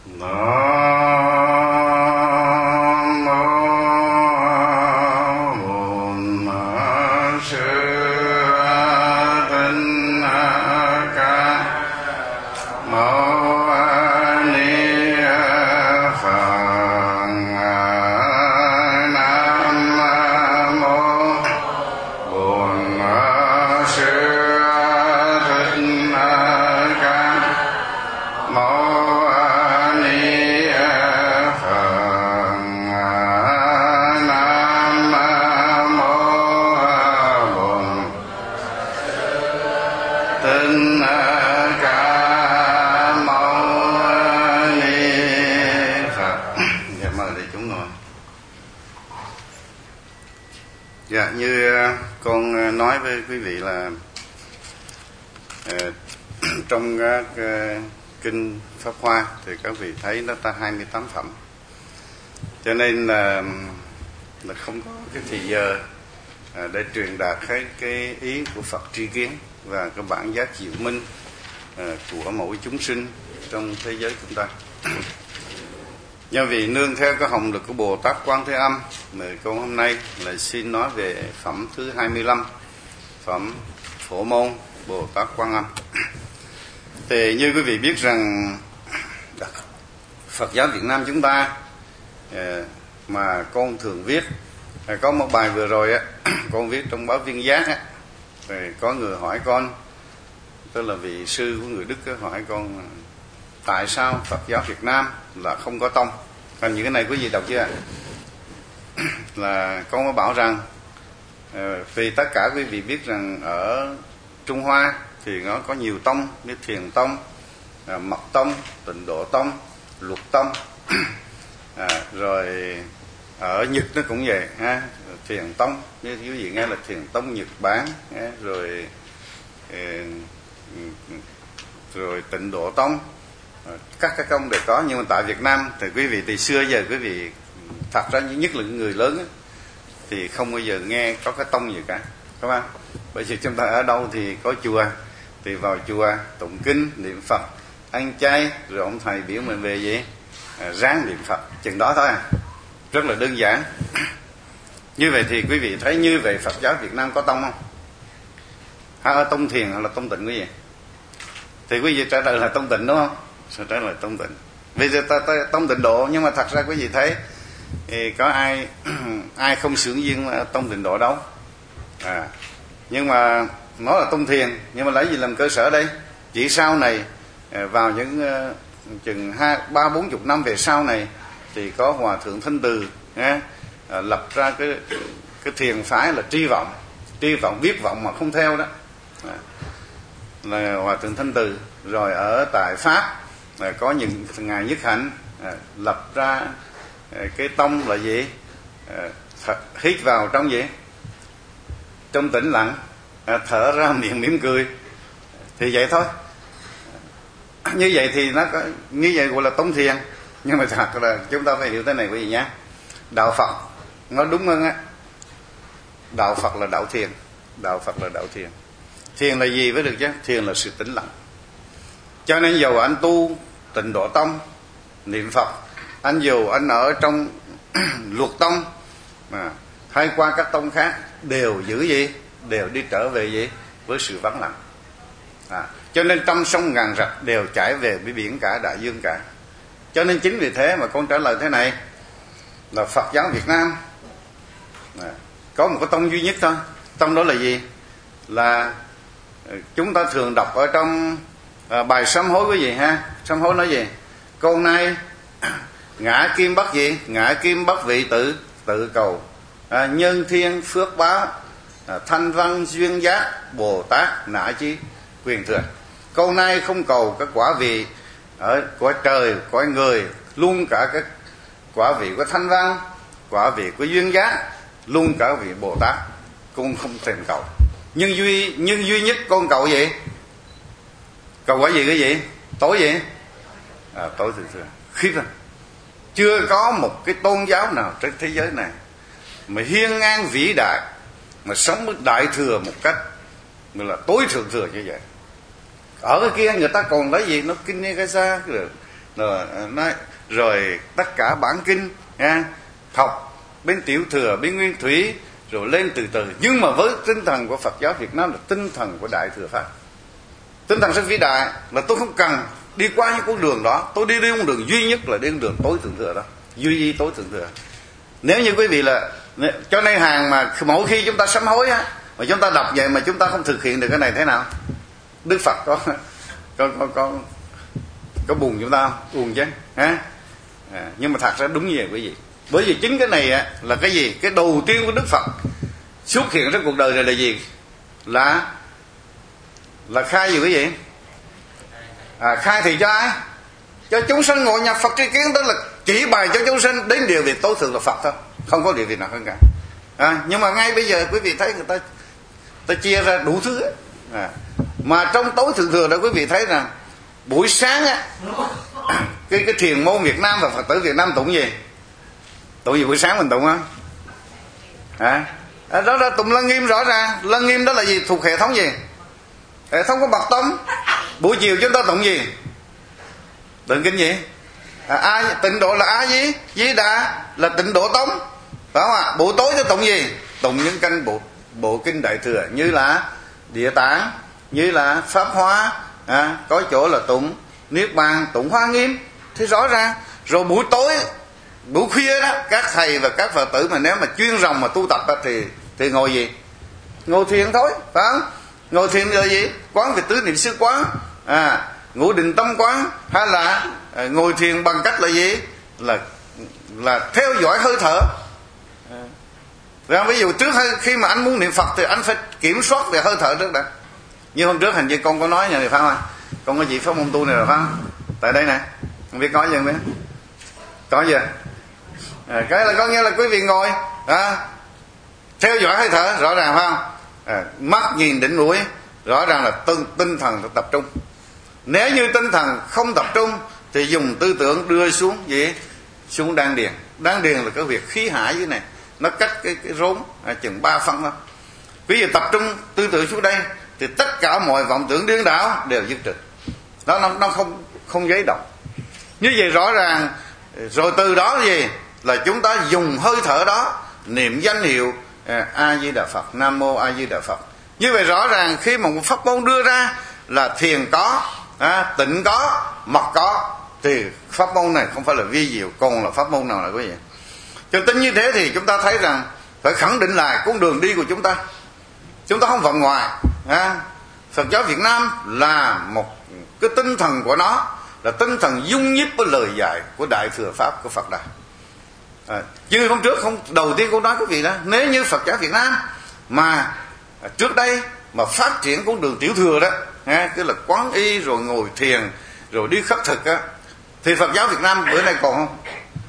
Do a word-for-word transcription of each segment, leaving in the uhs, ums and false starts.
Dạ, như con nói với quý vị là uh, trong các uh, kinh Pháp Hoa thì các vị thấy nó ta hai mươi tám phẩm, cho nên là, là không có cái thời giờ uh, để truyền đạt cái, cái ý của Phật tri kiến và cái bản giác diệu minh uh, của mỗi chúng sinh trong thế giới chúng ta. Do vì nương theo cái hồng lực của Bồ Tát Quan Thế Âm, người con hôm nay là xin nói về phẩm thứ hai mươi lăm, phẩm Phổ Môn Bồ Tát Quan Âm. Thì như quý vị biết rằng Phật giáo Việt Nam chúng ta mà con thường viết, có một bài vừa rồi con viết trong báo Viên Giác á, rồi có người hỏi con, tức là vị sư của người Đức hỏi con tại sao Phật giáo Việt Nam là không có tông. Còn những cái này quý vị đọc chưa? Là con có bảo rằng vì tất cả quý vị biết rằng ở Trung Hoa thì nó có nhiều tông như Thiền Tông, Mật Tông, Tịnh Độ Tông, Luật Tông. À, rồi ở Nhật nó cũng vậy ha, Thiền Tông, như quý vị nghe là Thiền Tông Nhật Bản, ha? rồi rồi Tịnh Độ Tông, các cái công đều có. Nhưng mà tại Việt Nam thì quý vị từ xưa giờ quý vị thật ra nhất là người lớn ấy, thì không bao giờ nghe có cái tông gì cả, đúng không? Bởi vì chúng ta ở đâu thì có chùa thì vào chùa tụng kinh niệm Phật, ăn chay, rồi ông thầy biểu mình về gì à, ráng niệm Phật chừng đó thôi à. Rất là đơn giản. Như vậy thì quý vị thấy như vậy Phật giáo Việt Nam có tông không? Hay ở tông thiền hay là tông tịnh quý vị? Thì quý vị trả lời là tông tịnh, đúng không? Sẽ trả lời tông tịnh. Bây giờ ta, ta tông tịnh độ, nhưng mà thật ra quý vị thấy thì có ai ai không xưởng duyên tông tịnh độ đâu. À, nhưng mà nó là tông thiền, nhưng mà lấy gì làm cơ sở đây? Chỉ sau này vào những uh, chừng hai ba bốn chục năm về sau này thì có Hòa thượng Thanh Từ eh, uh, lập ra cái cái thiền phái là tri vọng, tri vọng viết vọng mà không theo đó. À, là Hòa thượng Thanh Từ. Rồi ở tại Pháp là có những ngài Nhất Hạnh à, lập ra à, cái tông là gì? À, hít vào trong gì? Trong tĩnh lặng, à, thở ra miệng mỉm cười. Thì vậy thôi. Như vậy thì nó có, như vậy gọi là tông thiền. Nhưng mà thật là chúng ta phải hiểu thế này quý vị nhé. Đạo Phật nó đúng hơn á. Đạo Phật là đạo thiền. Đạo Phật là đạo thiền. Thiền là gì mới được chứ? Thiền là sự tĩnh lặng. Cho nên dầu anh tu Tịnh Độ Tông, niệm Phật, anh dù anh ở trong Luật Tông mà hay qua các tông khác đều giữ gì? Đều đi trở về gì? Với sự vắng lặng. À, cho nên trăm sông ngàn rạch đều chảy về với biển cả, đại dương cả. Cho nên chính vì thế mà con trả lời thế này là Phật giáo Việt Nam à, có một cái tông duy nhất thôi. Tông đó là gì? Là chúng ta thường đọc ở trong à, bài sám hối quý vị ha. Sám hối nói gì? Con nay ngã kim bất gì? Ngã kim bất vị tự tự cầu à, nhân thiên phước báo à, thanh văn duyên giác Bồ Tát nã chí quyền thừa. Câu nay không cầu các quả vị ở cõi trời, cõi người, luôn cả các quả vị của thanh văn, quả vị của duyên giác, luôn cả vị Bồ Tát cũng không thèm cầu. Nhưng duy nhưng duy nhất con cầu gì? Cầu quả gì cái gì? Tối gì? À, tối thường thường. Khiếp à. Chưa có một cái tôn giáo nào trên thế giới này mà hiên ngang vĩ đại, mà sống với đại thừa một cách gọi là tối thượng thừa như vậy. Ở cái kia người ta còn lấy gì? Nó kinh ni cái xa, rồi nói rồi tất cả bản kinh ha, học bên tiểu thừa, bên nguyên thủy, rồi lên từ từ. Nhưng mà với tinh thần của Phật giáo Việt Nam là tinh thần của Đại Thừa Pháp, tinh thần rất vĩ đại, là tôi không cần đi qua những con đường đó, tôi đi đi con đường duy nhất là đi con đường tối thượng thừa đó, duy y tối thượng thừa. Nếu như quý vị là, cho nên hàng mà mỗi khi chúng ta sám hối á, mà chúng ta đọc vậy mà chúng ta không thực hiện được cái này thế nào? Đức Phật có có có có, có buồn chúng ta không? Buồn chứ, ha? À, nhưng mà thật ra đúng như vậy quý vị. Bởi vì chính cái này á, là cái gì? Cái đầu tiên của Đức Phật xuất hiện trong cuộc đời này là gì? Là là khai gì quý vị? À, khai thì cho ai? Cho chúng sanh ngộ nhập Phật tri kiến, tức là chỉ bày cho chúng sanh đến điều việc tối thượng là Phật thôi, không có điều việc nào hơn cả. À, nhưng mà ngay bây giờ quý vị thấy người ta ta chia ra đủ thứ ấy. À, mà trong tối thượng thừa đó quý vị thấy rằng buổi sáng á, cái cái thiền môn Việt Nam và Phật tử Việt Nam tụng gì? Tụng gì buổi sáng mình tụng á? À, à, đó là tụng Lăng Nghiêm rõ ràng. Lăng Nghiêm đó là gì? Thuộc hệ thống gì? Hệ thống của Bậc Tông. Buổi chiều chúng ta tụng gì? Tụng kinh gì? À, a, tịnh độ là A Di Di Đà, là tịnh độ tông, phải không ạ? Buổi tối chúng tụng gì? Tụng những kinh bộ bộ kinh Đại Thừa, như là Địa Tạng, như là Pháp Hoa, à, có chỗ là tụng Niết Bàn, tụng Hoa Nghiêm, thì rõ ràng. Rồi buổi tối, buổi khuya đó, các thầy và các Phật tử mà nếu mà chuyên ròng mà tu tập đó, thì thì ngồi gì? Ngồi thiền thôi, phải không? Ngồi thiền là gì? Quán về tứ niệm xứ quán, à, ngũ định tâm quán, hay là à, ngồi thiền bằng cách là gì? Là là theo dõi hơi thở. À, rồi ví dụ trước khi mà anh muốn niệm Phật thì anh phải kiểm soát về hơi thở trước đã. Như hôm trước hình như con có nói nhà này phải không? Con có gì pháp môn tu này rồi phải không? Tại đây nè, không biết có gì không biết? Có gì? À, cái là có nghĩa là quý vị ngồi, à, theo dõi hơi thở rõ ràng phải không? À, mắt nhìn đỉnh mũi, rõ ràng là tinh, tinh thần tập trung. Nếu như tinh thần không tập trung thì dùng tư tưởng đưa xuống gì? Xuống đan điền. Đan điền là cái việc khí hải dưới này, nó cách cái, cái rốn à, chừng ba phân thôi. Quý vị tập trung tư tưởng xuống đây thì tất cả mọi vọng tưởng điên đảo đều dứt trừ. Đó, nó, nó không không giấy động. Như vậy rõ ràng, rồi từ đó gì? Là chúng ta dùng hơi thở đó niệm danh hiệu à, A Di Đà Phật, Nam Mô A Di Đà Phật. Như vậy rõ ràng khi mà một pháp môn đưa ra là thiền có, à, tịnh có, mật có, thì pháp môn này không phải là vi diệu, còn là pháp môn nào là quý vị. Cho tính như thế thì chúng ta thấy rằng phải khẳng định lại con đường đi của chúng ta. Chúng ta không vọng ngoài. À, Phật giáo Việt Nam là một cái tinh thần của nó là tinh thần dung nhiếp với lời dạy của Đại Thừa Pháp của Phật Đà. À, chứ hôm trước không đầu tiên con nói quý vị đó, nếu như Phật giáo Việt Nam mà à, trước đây mà phát triển con đường tiểu thừa đó, ha, tức là quán y rồi ngồi thiền rồi đi khất thực á, thì Phật giáo Việt Nam bữa nay còn không?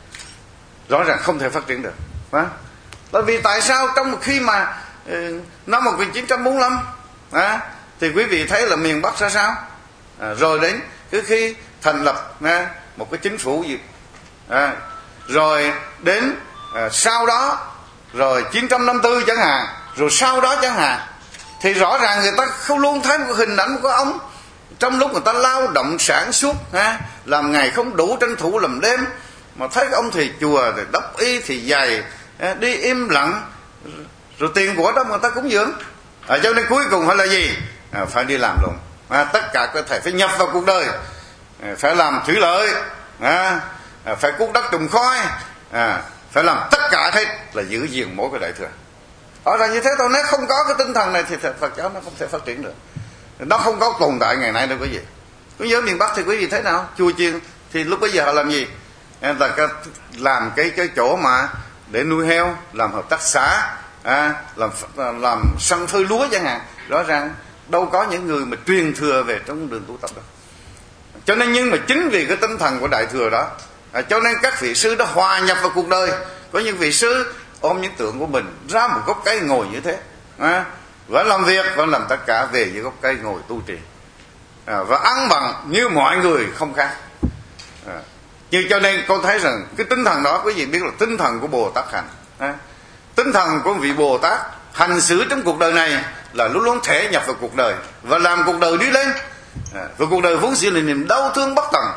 Rõ ràng không thể phát triển được. À, bởi vì tại sao trong một khi mà ừ, năm một nghìn chín trăm bốn mươi lăm à, thì quý vị thấy là miền Bắc ra sao, à, rồi đến cái khi thành lập à, một cái chính phủ gì, à, rồi đến à, sau đó rồi chín trăm năm mươi tư chẳng hạn, rồi sau đó chẳng hạn, thì rõ ràng người ta không luôn thấy một hình ảnh của ông trong lúc người ta lao động sản xuất, ha, làm ngày không đủ tranh thủ làm đêm, mà thấy ông thầy chùa thì đắp y thì dày, ha, đi im lặng, rồi tiền của đó mà người ta cúng dường, à, cho nên cuối cùng phải là gì? À, phải đi làm luôn, à, tất cả các thầy phải nhập vào cuộc đời, à, phải làm thủy lợi, à, à, phải cuốc đất trồng khoai, à, phải làm tất cả hết là giữ gìn mỗi cái Đại Thừa. Rõ ràng như thế thôi. Nếu không có cái tinh thần này thì Phật giáo nó không thể phát triển được, nó không có tồn tại ngày nay đâu quý vị. Cứ nhớ miền Bắc thì quý vị thấy nào? Chùa chiền thì lúc bây giờ họ làm gì? Là làm cái cái chỗ mà để nuôi heo, làm hợp tác xã, à, làm làm săn phơi lúa chẳng hạn. Rõ ràng đâu có những người mà truyền thừa về trong đường tu tập đâu. Cho nên nhưng mà chính vì cái tinh thần của Đại Thừa đó, à, cho nên các vị sư đã hòa nhập vào cuộc đời. Có những vị sư ôm những tượng của mình ra một gốc cây ngồi như thế, à, vẫn làm việc, vẫn làm tất cả về những gốc cây ngồi tu trì, à, và ăn bằng như mọi người không khác. À, nhưng cho nên con thấy rằng cái tinh thần đó quý vị biết là tinh thần của Bồ Tát hành, à, tinh thần của vị Bồ Tát hành xử trong cuộc đời này là luôn luôn thể nhập vào cuộc đời và làm cuộc đời đi lên, à, và cuộc đời vốn dĩ là niềm đau thương bất tận.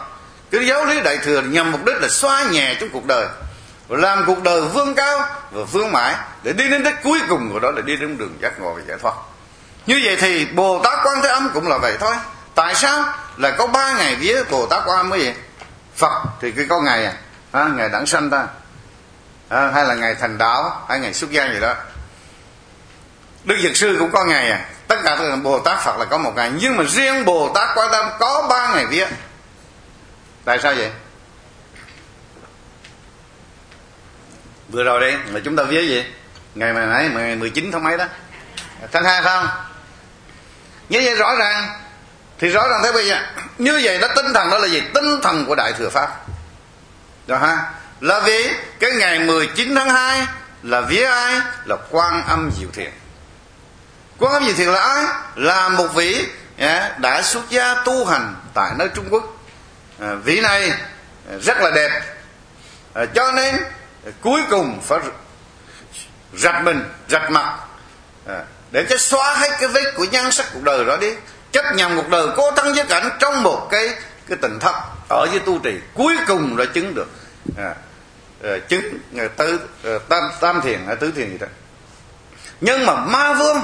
Cái giáo lý Đại Thừa nhằm mục đích là xóa nhẹ trong cuộc đời, và làm cuộc đời vươn cao và vươn mãi, để đi đến đích cuối cùng của đó là đi đến đường giác ngộ và giải thoát. Như vậy thì Bồ Tát Quan Thế Âm cũng là vậy thôi. Tại sao là có ba ngày vía Bồ Tát Quan Âm mới vậy? Phật thì cái có ngày à, à ngày đản sanh ta, à, hay là ngày thành đạo, hay ngày xuất gia gì đó. Đức Dược Sư cũng có ngày à. Tất cả các Bồ Tát Phật là có một ngày, nhưng mà riêng Bồ Tát Quan Thế Âm có ba ngày vía. Tại sao vậy? Vừa rồi đây là chúng ta vía gì? Ngày mà nãy ngày mười chín tháng mấy đó, tháng hai phải không? Như vậy rõ ràng, thì rõ ràng thế bây giờ như vậy đó, tinh thần đó là gì? Tinh thần của Đại Thừa Pháp rồi ha. Là vì cái ngày mười chín tháng hai là vía ai? Là Quan Âm Diệu Thiền. Quan Âm Diệu Thiền là ai? Là một vị đã xuất gia tu hành tại nơi Trung Quốc. À, vị này rất là đẹp, à, cho nên cuối cùng phải rạch mình, rạch mặt, à, để cho xóa hết cái vết của nhan sắc cuộc đời đó đi, chấp nhận cuộc đời cố thắng với cảnh trong một cái cái tình thất ở với tu trì, cuối cùng đã chứng được à, à, chứng à, tứ à, tam, tam thiền hay tứ thiền gì đó. Nhưng mà ma vương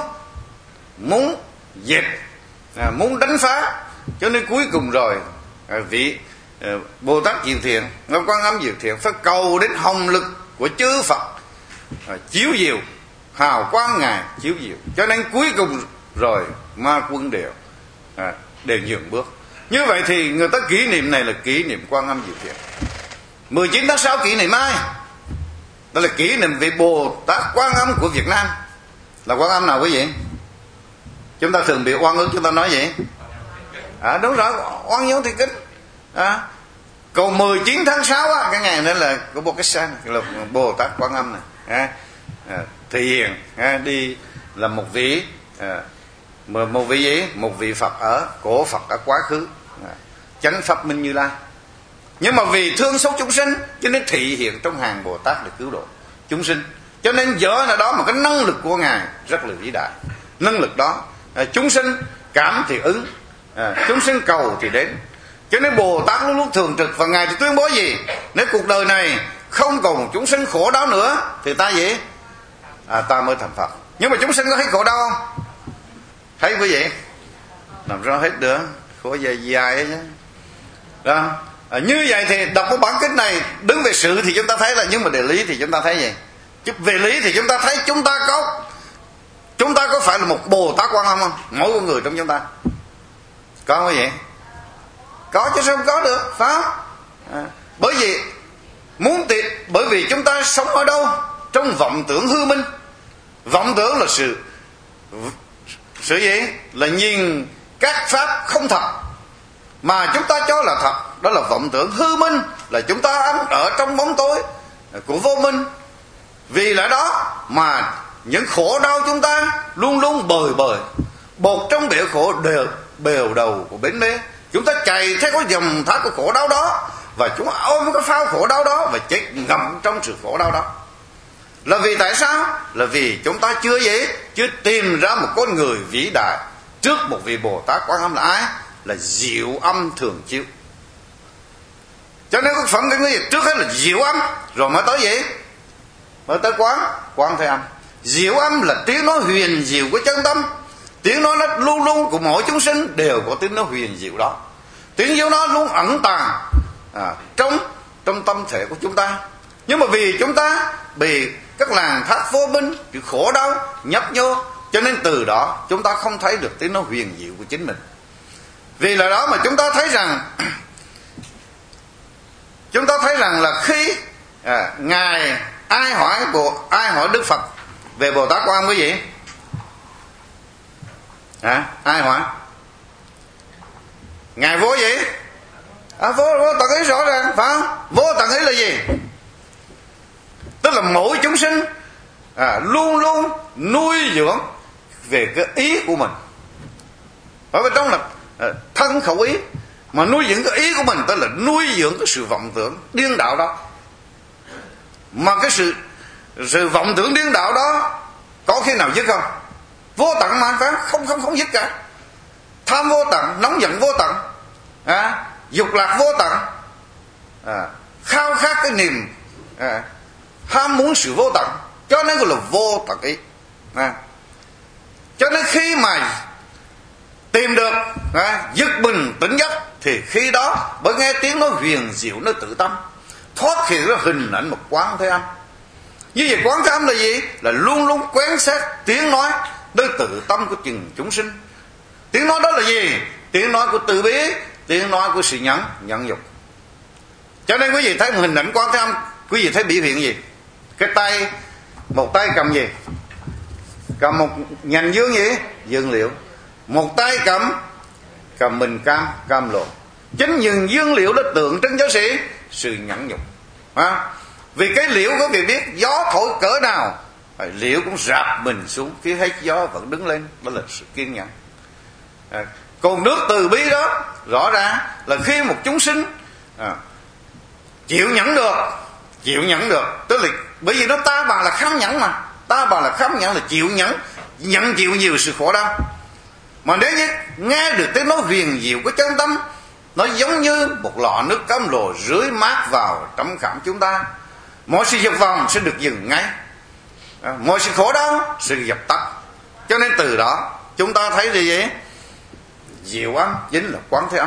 muốn dẹp, à, muốn đánh phá, cho nên cuối cùng rồi à, vị à, Bồ Tát Diệu Thiền, Quan Âm Diệu Thiền phải cầu đến hồng lực của chư Phật à, chiếu diệu, hào quang ngài chiếu diệu, cho nên cuối cùng rồi ma quân đều à, đều nhường bước. Như vậy thì người ta kỷ niệm này là kỷ niệm Quan Âm Diệu Thiền. mười chín tháng sáu kỷ niệm ai? Đó là kỷ niệm vị Bồ Tát Quan Âm của Việt Nam. Là Quan Âm nào quý vị? Chúng ta thường bị oan ức, chúng ta nói vậy à, đúng rồi, oan nhớ thì kính à. Còn mười chín tháng sáu á, cái ngày đó là của Bồ Tát San, là Bồ Tát Quan Âm này à, à, thị hiền à, đi là một vị à, một vị gì? Một vị Phật ở cổ Phật ở quá khứ à, chánh pháp minh Như Lai. Nhưng mà vì thương xót chúng sinh cho nên thị hiện trong hàng Bồ Tát để cứu độ chúng sinh, cho nên dở là đó một cái năng lực của ngài rất là vĩ đại. Năng lực đó à, chúng sinh cảm thì ứng, à, chúng sinh cầu thì đến. Cho nên Bồ Tát luôn luôn thường trực, và ngài thì tuyên bố gì? Nếu cuộc đời này không còn chúng sinh khổ đau nữa thì ta gì? À, ta mới thành Phật. Nhưng mà chúng sinh có thấy khổ đau không? Thấy quý vị? Làm sao hết được, khổ dài dài ấy chứ. Đó. À, như vậy thì đọc cái bản kinh này, đứng về sự thì chúng ta thấy là, nhưng mà về lý thì chúng ta thấy gì? Chứ về lý thì chúng ta thấy chúng ta có chúng ta có phải là một Bồ Tát Quan Âm không? Mỗi con người trong chúng ta có không quý vị? Có chứ sao không có được, phải không? À, bởi vì muốn tìm, bởi vì chúng ta sống ở đâu? Trong vọng tưởng hư minh. Vọng tưởng là sự sự gì? Là nhìn các pháp không thật mà chúng ta cho là thật, đó là vọng tưởng hư minh, là chúng ta ăn ở trong bóng tối của vô minh. Vì lẽ đó mà những khổ đau chúng ta luôn luôn bời bời, bột trong bể khổ đều bèo đầu của bến mê. Chúng ta chạy theo cái dòng thác của khổ đau đó, và chúng ta ôm cái phao khổ đau đó và chết ngậm trong sự khổ đau đó. Là vì tại sao? Là vì chúng ta chưa gì? Chưa tìm ra một con người vĩ đại trước một vị Bồ Tát Quan Âm là ai? Là Diệu Âm thường chiếu. Cho nên cái phẩm cái gì trước hết là Diệu Âm, rồi mới tới gì? Mới tới Quán Quán Thế Âm. Diệu Âm là tiếng nói huyền diệu của chân tâm. Tiếng nói nó luôn luôn của mỗi chúng sinh đều có tiếng nói huyền diệu đó. Tiếng diệu nó luôn ẩn tàng à, trong trong tâm thể của chúng ta. Nhưng mà vì chúng ta bị các làng thác vô minh, bị khổ đau nhấp nhô, cho nên từ đó chúng ta không thấy được tiếng nói huyền diệu của chính mình. Vì là đó mà chúng ta thấy rằng chúng ta thấy rằng là khi à, ngài ai hỏi bộ ai hỏi Đức Phật về Bồ Tát Quan Âm quý vị? À, ai hỏi? Ngài vô gì? À, vô, vô tận ý rõ ràng, phải không? Vô tận ý là gì? Tức là mỗi chúng sinh à, luôn luôn nuôi dưỡng về cái ý của mình. Ở bên trong là à, thân khẩu ý, mà nuôi dưỡng cái ý của mình, tức là nuôi dưỡng cái sự vọng tưởng điên đạo đó. Mà cái sự sự vọng tưởng điên đạo đó có khi nào dứt không? Vô tận mà phải không không không dứt cả. Tham vô tận, nóng giận vô tận, à, dục lạc vô tận, à, khao khát cái niềm à, ham muốn sự vô tận, cho nên gọi là vô tận ý. À, cho nên khi mà tìm được à, giật mình tỉnh giấc thì khi đó bởi nghe tiếng nói huyền diệu nơi tự tâm, thoát hiện ra hình ảnh một Quán Thế Âm. Như vậy Quán Thế Âm là gì? Là luôn luôn quán sát tiếng nói nơi tự tâm của từng chúng sinh. Tiếng nói đó là gì? Tiếng nói của từ bi, tiếng nói của sự nhẫn nhẫn nhục. Cho nên quý vị thấy một hình ảnh Quán Thế Âm, quý vị thấy biểu hiện gì? Cái tay, một tay cầm gì? Cầm một nhành dương gì? Dương liệu. Một tay cầm cầm mình cam, cam lộ. Chính những dương liệu đó tượng trưng cho gì? Sự nhẫn nhục. À, vì cái liễu có vị biết gió thổi cỡ nào, liễu cũng rạp mình xuống, khi hết gió vẫn đứng lên. Đó là sự kiên nhẫn. À, còn nước từ bi đó rõ ràng là khi một chúng sinh à, chịu nhẫn được, chịu nhẫn được, tức là bởi vì nó ta bà là khám nhẫn mà, ta bà là khám nhẫn là chịu nhẫn, nhận chịu nhiều sự khổ đau. Mà nếu như nghe được tiếng nói huyền diệu của chân tâm, nó giống như một lọ nước cam lồ rưới mát vào trong khảm chúng ta, mọi sự dục vọng sẽ được dừng ngay, à, mọi sự khổ đau sẽ dập tắt. Cho nên từ đó chúng ta thấy gì vậy? Diệu âm chính là Quán Thế Âm.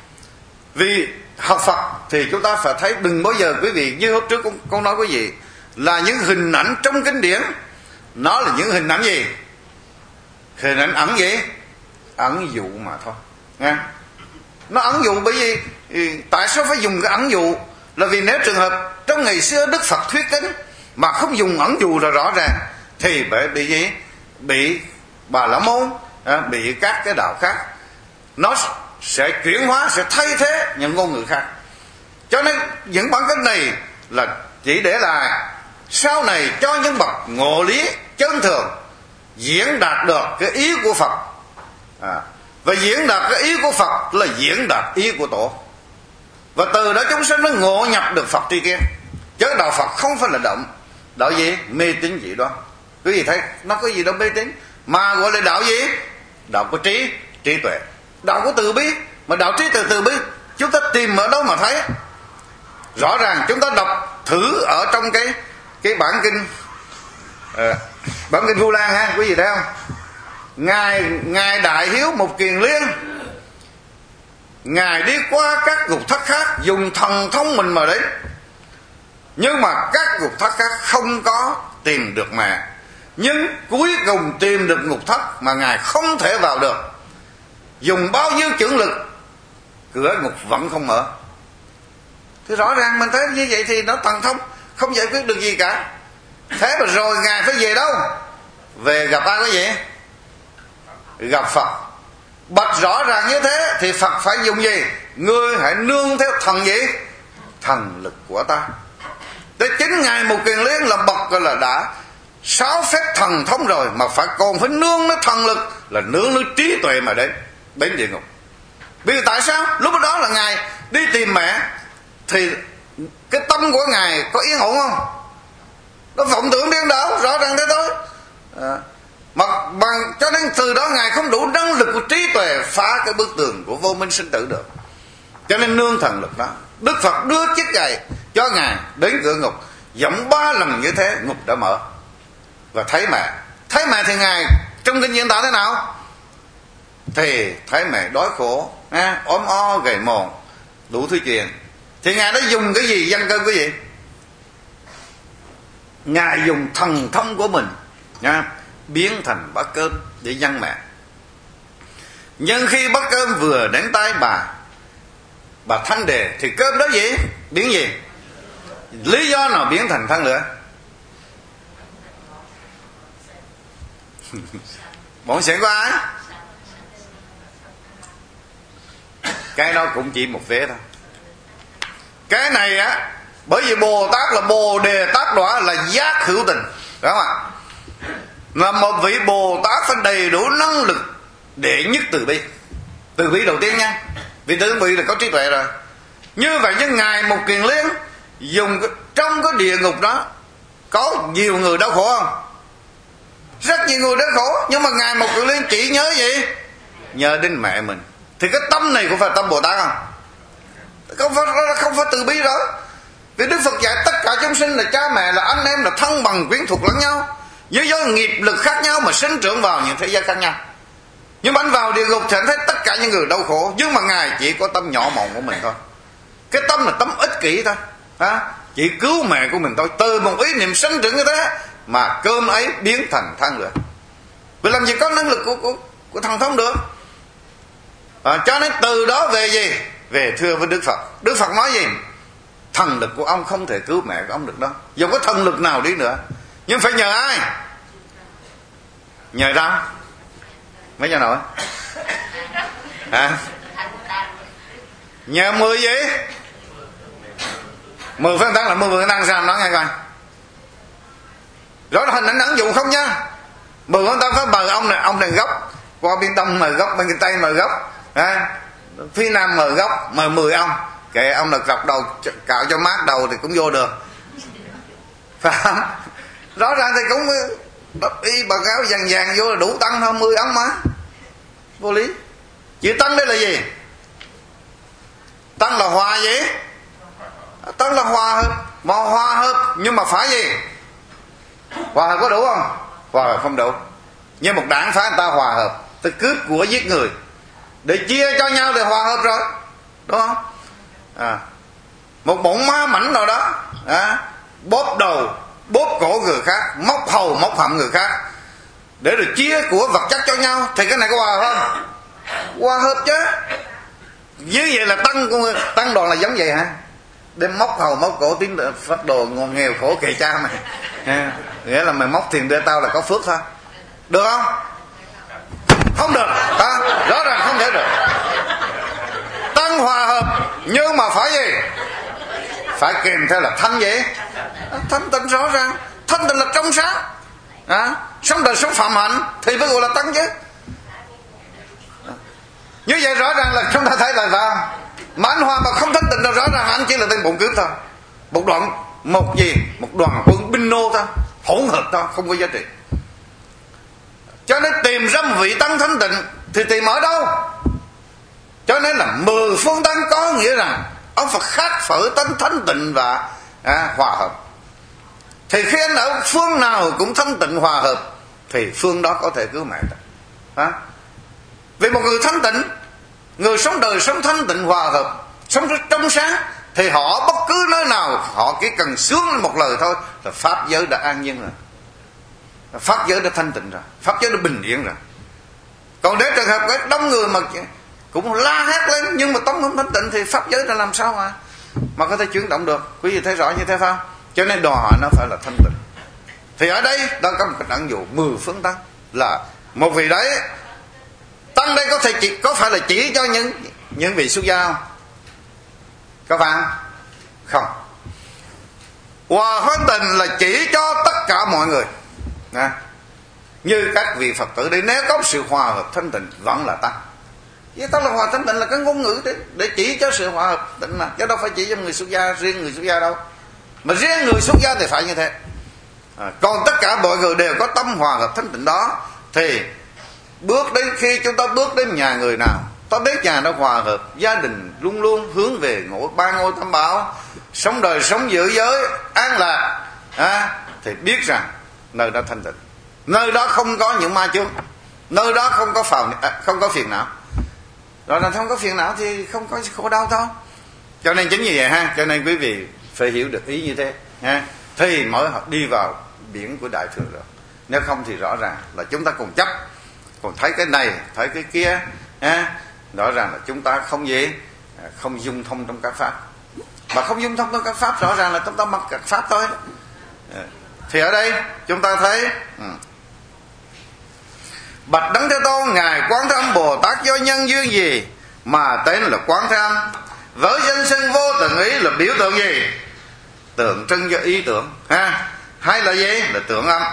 Vì học Phật thì chúng ta phải thấy, đừng bao giờ quý vị như hôm trước con, con nói quý vị là những hình ảnh trong kinh điển, nó là những hình ảnh gì? Hình ảnh ẩn gì? Ẩn dụ mà thôi nghe. Nó ẩn dụ bởi vì tại sao phải dùng cái ẩn dụ? Là vì nếu trường hợp trong ngày xưa Đức Phật thuyết kinh mà không dùng ẩn dụ là rõ ràng thì bị bị gì? Bị Bà La Môn, à, bị các cái đạo khác nó sẽ chuyển hóa, sẽ thay thế những ngôn ngữ khác. Cho nên những bản kinh này là chỉ để là sau này cho những bậc ngộ lý chân thường diễn đạt được cái ý của Phật, à, và diễn đạt cái ý của Phật là diễn đạt ý của Tổ, và từ đó chúng sinh nó ngộ nhập được Phật tri kiến. Chứ đạo Phật không phải là động đạo gì mê tín gì đó. Quý vị thấy nó có gì đâu mê tín, mà gọi là đạo gì? Đạo của trí trí tuệ, đạo của từ bi. Mà đạo trí từ từ bi chúng ta tìm ở đâu mà thấy? Rõ ràng chúng ta đọc thử ở trong cái cái bản kinh à, bản kinh Vu Lan ha, quý vị thấy không? Ngài ngài Đại Hiếu Một Kiền Liên, ngài đi qua các ngục thất khác dùng thần thông mình mà đến, nhưng mà các ngục thất khác không có tìm được mẹ. Nhưng cuối cùng tìm được ngục thất mà ngài không thể vào được, dùng bao nhiêu chưởng lực cửa ngục vẫn không mở. Thì rõ ràng mình thấy như vậy thì nó thần thông không giải quyết được gì cả. Thế mà rồi ngài phải về đâu? Về gặp ai cái gì? Gặp Phật. Bạch rõ ràng như thế thì Phật phải dùng gì? Ngươi hãy nương theo thần gì? Thần lực của ta. Tới chính ngài Một Kiền Liên là bậc gọi là đã sáu phép thần thông rồi, mà phải còn phải nương nó thần lực, là nương nó trí tuệ mà đến đến địa ngục. Vì tại sao? Lúc đó là ngài đi tìm mẹ thì cái tâm của ngài có yên ổn không? Nó vọng tưởng điên đảo, rõ ràng thế thôi. À, mà bằng cho nên từ đó ngài không đủ năng lực của trí tuệ phá cái bức tường của vô minh sinh tử được. Cho nên nương thần lực đó, Đức Phật đưa chiếc giày cho ngài đến cửa ngục, dẫm ba lần như thế ngục đã mở và thấy mẹ. Thấy mẹ thì ngài trong kinh diễn tả thế nào? Thì thấy mẹ đói khổ, à, ốm o gầy mòn đủ thứ chuyện, thì ngài đã dùng cái gì dân cơn cái gì? Ngài dùng thần thông của mình nha, biến thành bát cơm để dâng mẹ. Nhưng khi bát cơm vừa đến tay bà bà Thanh Đề thì cơm đó gì? Biến gì? Lý do nào biến thành than lửa? Bọn sẽ có ai? Cái đó cũng chỉ một vế thôi. Cái này á, bởi vì Bồ Tát là Bồ Đề Tát Đọa, là giác hữu tình, đúng không ạ? Là một vị Bồ Tát phải đầy đủ năng lực để nhất từ bi. Từ bi đầu tiên nha, vì từ bi là có trí tuệ rồi. Như vậy nhưng ngài Một Kiền Liên dùng trong cái địa ngục đó có nhiều người đau khổ không? Rất nhiều người đau khổ, nhưng mà ngài Một Kiền Liên chỉ nhớ gì? Nhớ đến mẹ mình. Thì cái tâm này cũng phải tâm Bồ Tát không? Không phải, không phải từ bi rồi. Vì Đức Phật dạy tất cả chúng sinh là cha mẹ, là anh em, là thân bằng quyến thuộc lẫn nhau, với do nghiệp lực khác nhau mà sinh trưởng vào những thế giới khác nhau. Nhưng anh vào địa ngục thì anh thấy tất cả những người đau khổ, nhưng mà Ngài chỉ có tâm nhỏ mọn của mình thôi. Cái tâm là tâm ích kỷ thôi, à, chỉ cứu mẹ của mình thôi. Từ một ý niệm sinh trưởng như thế mà cơm ấy biến thành than lửa. Vì làm gì có năng lực của, của, của thần thông được. À, cho nên từ đó về gì? Về thưa với Đức Phật. Đức Phật nói gì? Thần lực của ông không thể cứu mẹ của ông được đâu, dù có thần lực nào đi nữa. Nhưng phải nhờ ai? Nhờ đâu? Mấy nhà nội? À? Nhờ mười gì? Mười phân tán là mười phân tán sao? Nói nghe coi. Rõ là hình ảnh ẩn dụ không nha. Mười phân tán phải mời ông này, ông này gốc, qua bên đông mời gốc, bên tây mời gốc, à, phía nam mời gốc, mời mười ông. Kệ ông là cọc đầu cạo cho mát đầu thì cũng vô được, phải không? Rõ ràng thì cũng y bà áo vàng vàng vô là đủ tăng thôi, mười ông mà vô lý. Chữ tăng đây là gì? Tăng là hòa gì? Tăng là hòa hợp, mà hòa hợp nhưng mà phải gì? Hòa hợp có đủ không? Hòa hợp không đủ. Như một đảng phái người ta hòa hợp, tôi cướp của giết người để chia cho nhau để hòa hợp rồi, đúng không? À, một bụng má mảnh nào đó, à, bóp đầu bóp cổ người khác, móc hầu móc họng người khác để rồi chia của vật chất cho nhau, thì cái này có hòa hợp không? Hòa hợp chứ. Như vậy là tăng tăng đoàn là giống vậy hả? Đem móc hầu móc cổ tiếng phát đồ nghèo khổ kệ cha mày, à, nghĩa là mày móc tiền đưa tao là có phước thôi, được không? Không được, à, rõ ràng không thể được. Tăng hòa hợp nhưng mà phải gì? Phải kèm theo là thanh gì? Thanh tịnh rõ ràng. Thanh tịnh là trong sáng, à, sống đời sống phạm hạnh thì mới gọi là tăng chứ. Như vậy rõ ràng là chúng ta thấy là sao? Mà anh hòa mà không thanh tịnh là rõ ràng anh chỉ là tên bụng cướp thôi. Một đoạn một gì? Một đoàn quân binh nô thôi, hỗn hợp thôi, không có giá trị. Cho nên tìm ra một vị tăng thanh tịnh thì tìm ở đâu? Cho nên là mười phương tăng có nghĩa rằng ông Phật khát phở tánh thanh tịnh và à, hòa hợp. Thì khi anh ở phương nào cũng thanh tịnh hòa hợp thì phương đó có thể cứu mẹ ta. À? Vì một người thanh tịnh, người sống đời sống thanh tịnh hòa hợp, sống rất trong sáng, thì họ bất cứ nơi nào họ chỉ cần sướng lên một lời thôi là pháp giới đã an nhiên rồi, pháp giới đã thanh tịnh rồi, pháp giới đã bình yên rồi. Còn để trường hợp cái đông người mà cũng la hét lên nhưng mà tâm không thanh tịnh thì pháp giới là làm sao mà mà có thể chuyển động được. Quý vị thấy rõ như thế phải không? Cho nên đòi hỏi nó phải là thanh tịnh. Thì ở đây đang có một cái ẩn dụ mười phương tăng là một vị đấy. Tăng đây có thể chỉ, có phải là chỉ cho những những vị xuất gia không? Có phải không? Không. Hòa hợp tình là chỉ cho tất cả mọi người. Nè, như các vị Phật tử đây, nếu có sự hòa hợp thanh tịnh vẫn là tăng. Với tăng là hòa thanh tịnh là cái ngôn ngữ để, để chỉ cho sự hòa hợp tịnh mà, chứ đâu phải chỉ cho người xuất gia, riêng người xuất gia đâu. Mà riêng người xuất gia thì phải như thế. À, còn tất cả mọi người đều có tâm hòa hợp thanh tịnh đó, thì bước đến khi chúng ta bước đến nhà người nào, ta đến nhà nó hòa hợp, gia đình luôn luôn hướng về ngôi ba ngôi tam bảo, sống đời sống giữ giới an lạc, à, thì biết rằng nơi đó thanh tịnh, nơi đó không có những ma chướng, nơi đó không có phàm, à, không có phiền não. Rồi là không có phiền não thì không có khổ đau thôi. Cho nên chính như vậy ha, cho nên quý vị phải hiểu được ý như thế ha, thì mới đi vào biển của đại thừa rồi. Nếu không thì rõ ràng là chúng ta còn chấp, còn thấy cái này thấy cái kia ha, rõ ràng là chúng ta không gì, không dung thông trong các pháp. Mà không dung thông trong các pháp rõ ràng là chúng ta mặc các pháp thôi. Thì ở đây chúng ta thấy ừ. Bạch Đấng Thế Tôn, ngài Quán Thế Âm Bồ Tát do nhân duyên gì mà tên là Quán Thế Âm? Với danh xưng vô tượng ý là biểu tượng gì? Tượng trưng cho ý tưởng ha, hay là gì? Là tưởng âm.